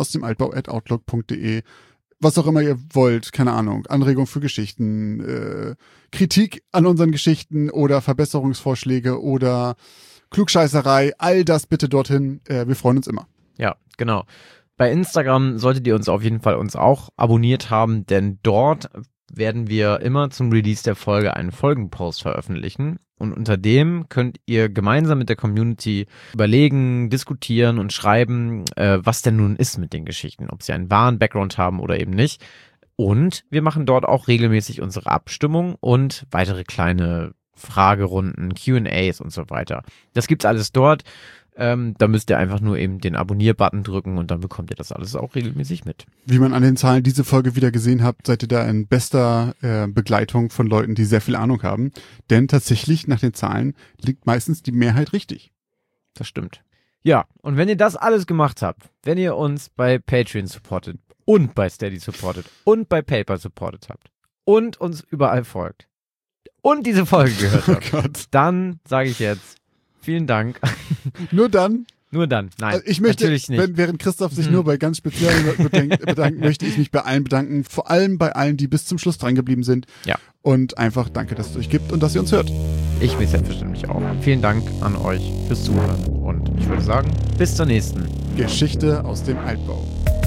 geschichtenausdemaltbau@outlook.de. Was auch immer ihr wollt, keine Ahnung, Anregung für Geschichten, Kritik an unseren Geschichten oder Verbesserungsvorschläge oder Klugscheißerei, all das bitte dorthin. Wir freuen uns immer. Ja, genau. Bei Instagram solltet ihr uns auf jeden Fall uns auch abonniert haben, denn dort werden wir immer zum Release der Folge einen Folgenpost veröffentlichen. Und unter dem könnt ihr gemeinsam mit der Community überlegen, diskutieren und schreiben, was denn nun ist mit den Geschichten, ob sie einen wahren Background haben oder eben nicht. Und wir machen dort auch regelmäßig unsere Abstimmung und weitere kleine Fragerunden, Q&As und so weiter. Das gibt's alles dort. Da müsst ihr einfach nur eben den Abonnier-Button drücken und dann bekommt ihr das alles auch regelmäßig mit. Wie man an den Zahlen diese Folge wieder gesehen habt, seid ihr da in bester Begleitung von Leuten, die sehr viel Ahnung haben. Denn tatsächlich nach den Zahlen liegt meistens die Mehrheit richtig. Das stimmt. Ja, und wenn ihr das alles gemacht habt, wenn ihr uns bei Patreon supportet und bei Steady supportet und bei PayPal supportet habt und uns überall folgt und diese Folge gehört habt, Gott. dann sage ich jetzt vielen Dank. Nur dann? Nur dann. Nein, Also ich möchte, natürlich nicht. während Christoph sich nur bei ganz speziellen Leuten bedankt, möchte ich mich bei allen bedanken. Vor allem bei allen, die bis zum Schluss dran geblieben sind. Ja. Und einfach danke, dass es euch gibt und dass ihr uns hört. Ich mich selbstverständlich auch. Vielen Dank an euch fürs Zuhören. Und ich würde sagen, bis zur nächsten Geschichte aus dem Altbau.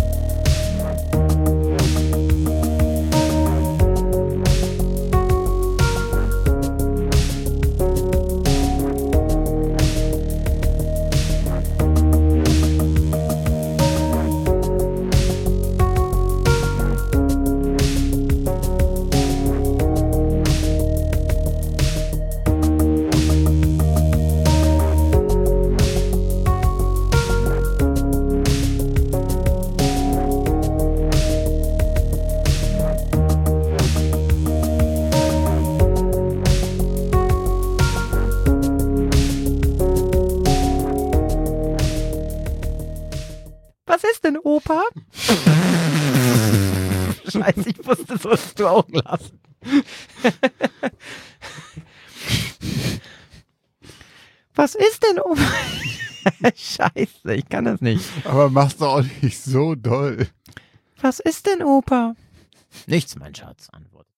Was ist denn, Opa? Scheiße, ich wusste, sollst du auch lassen. Was ist denn, Opa? Scheiße, ich kann das nicht. Aber mach's doch auch nicht so doll. Was ist denn, Opa? Nichts, mein Schatz, antwortet.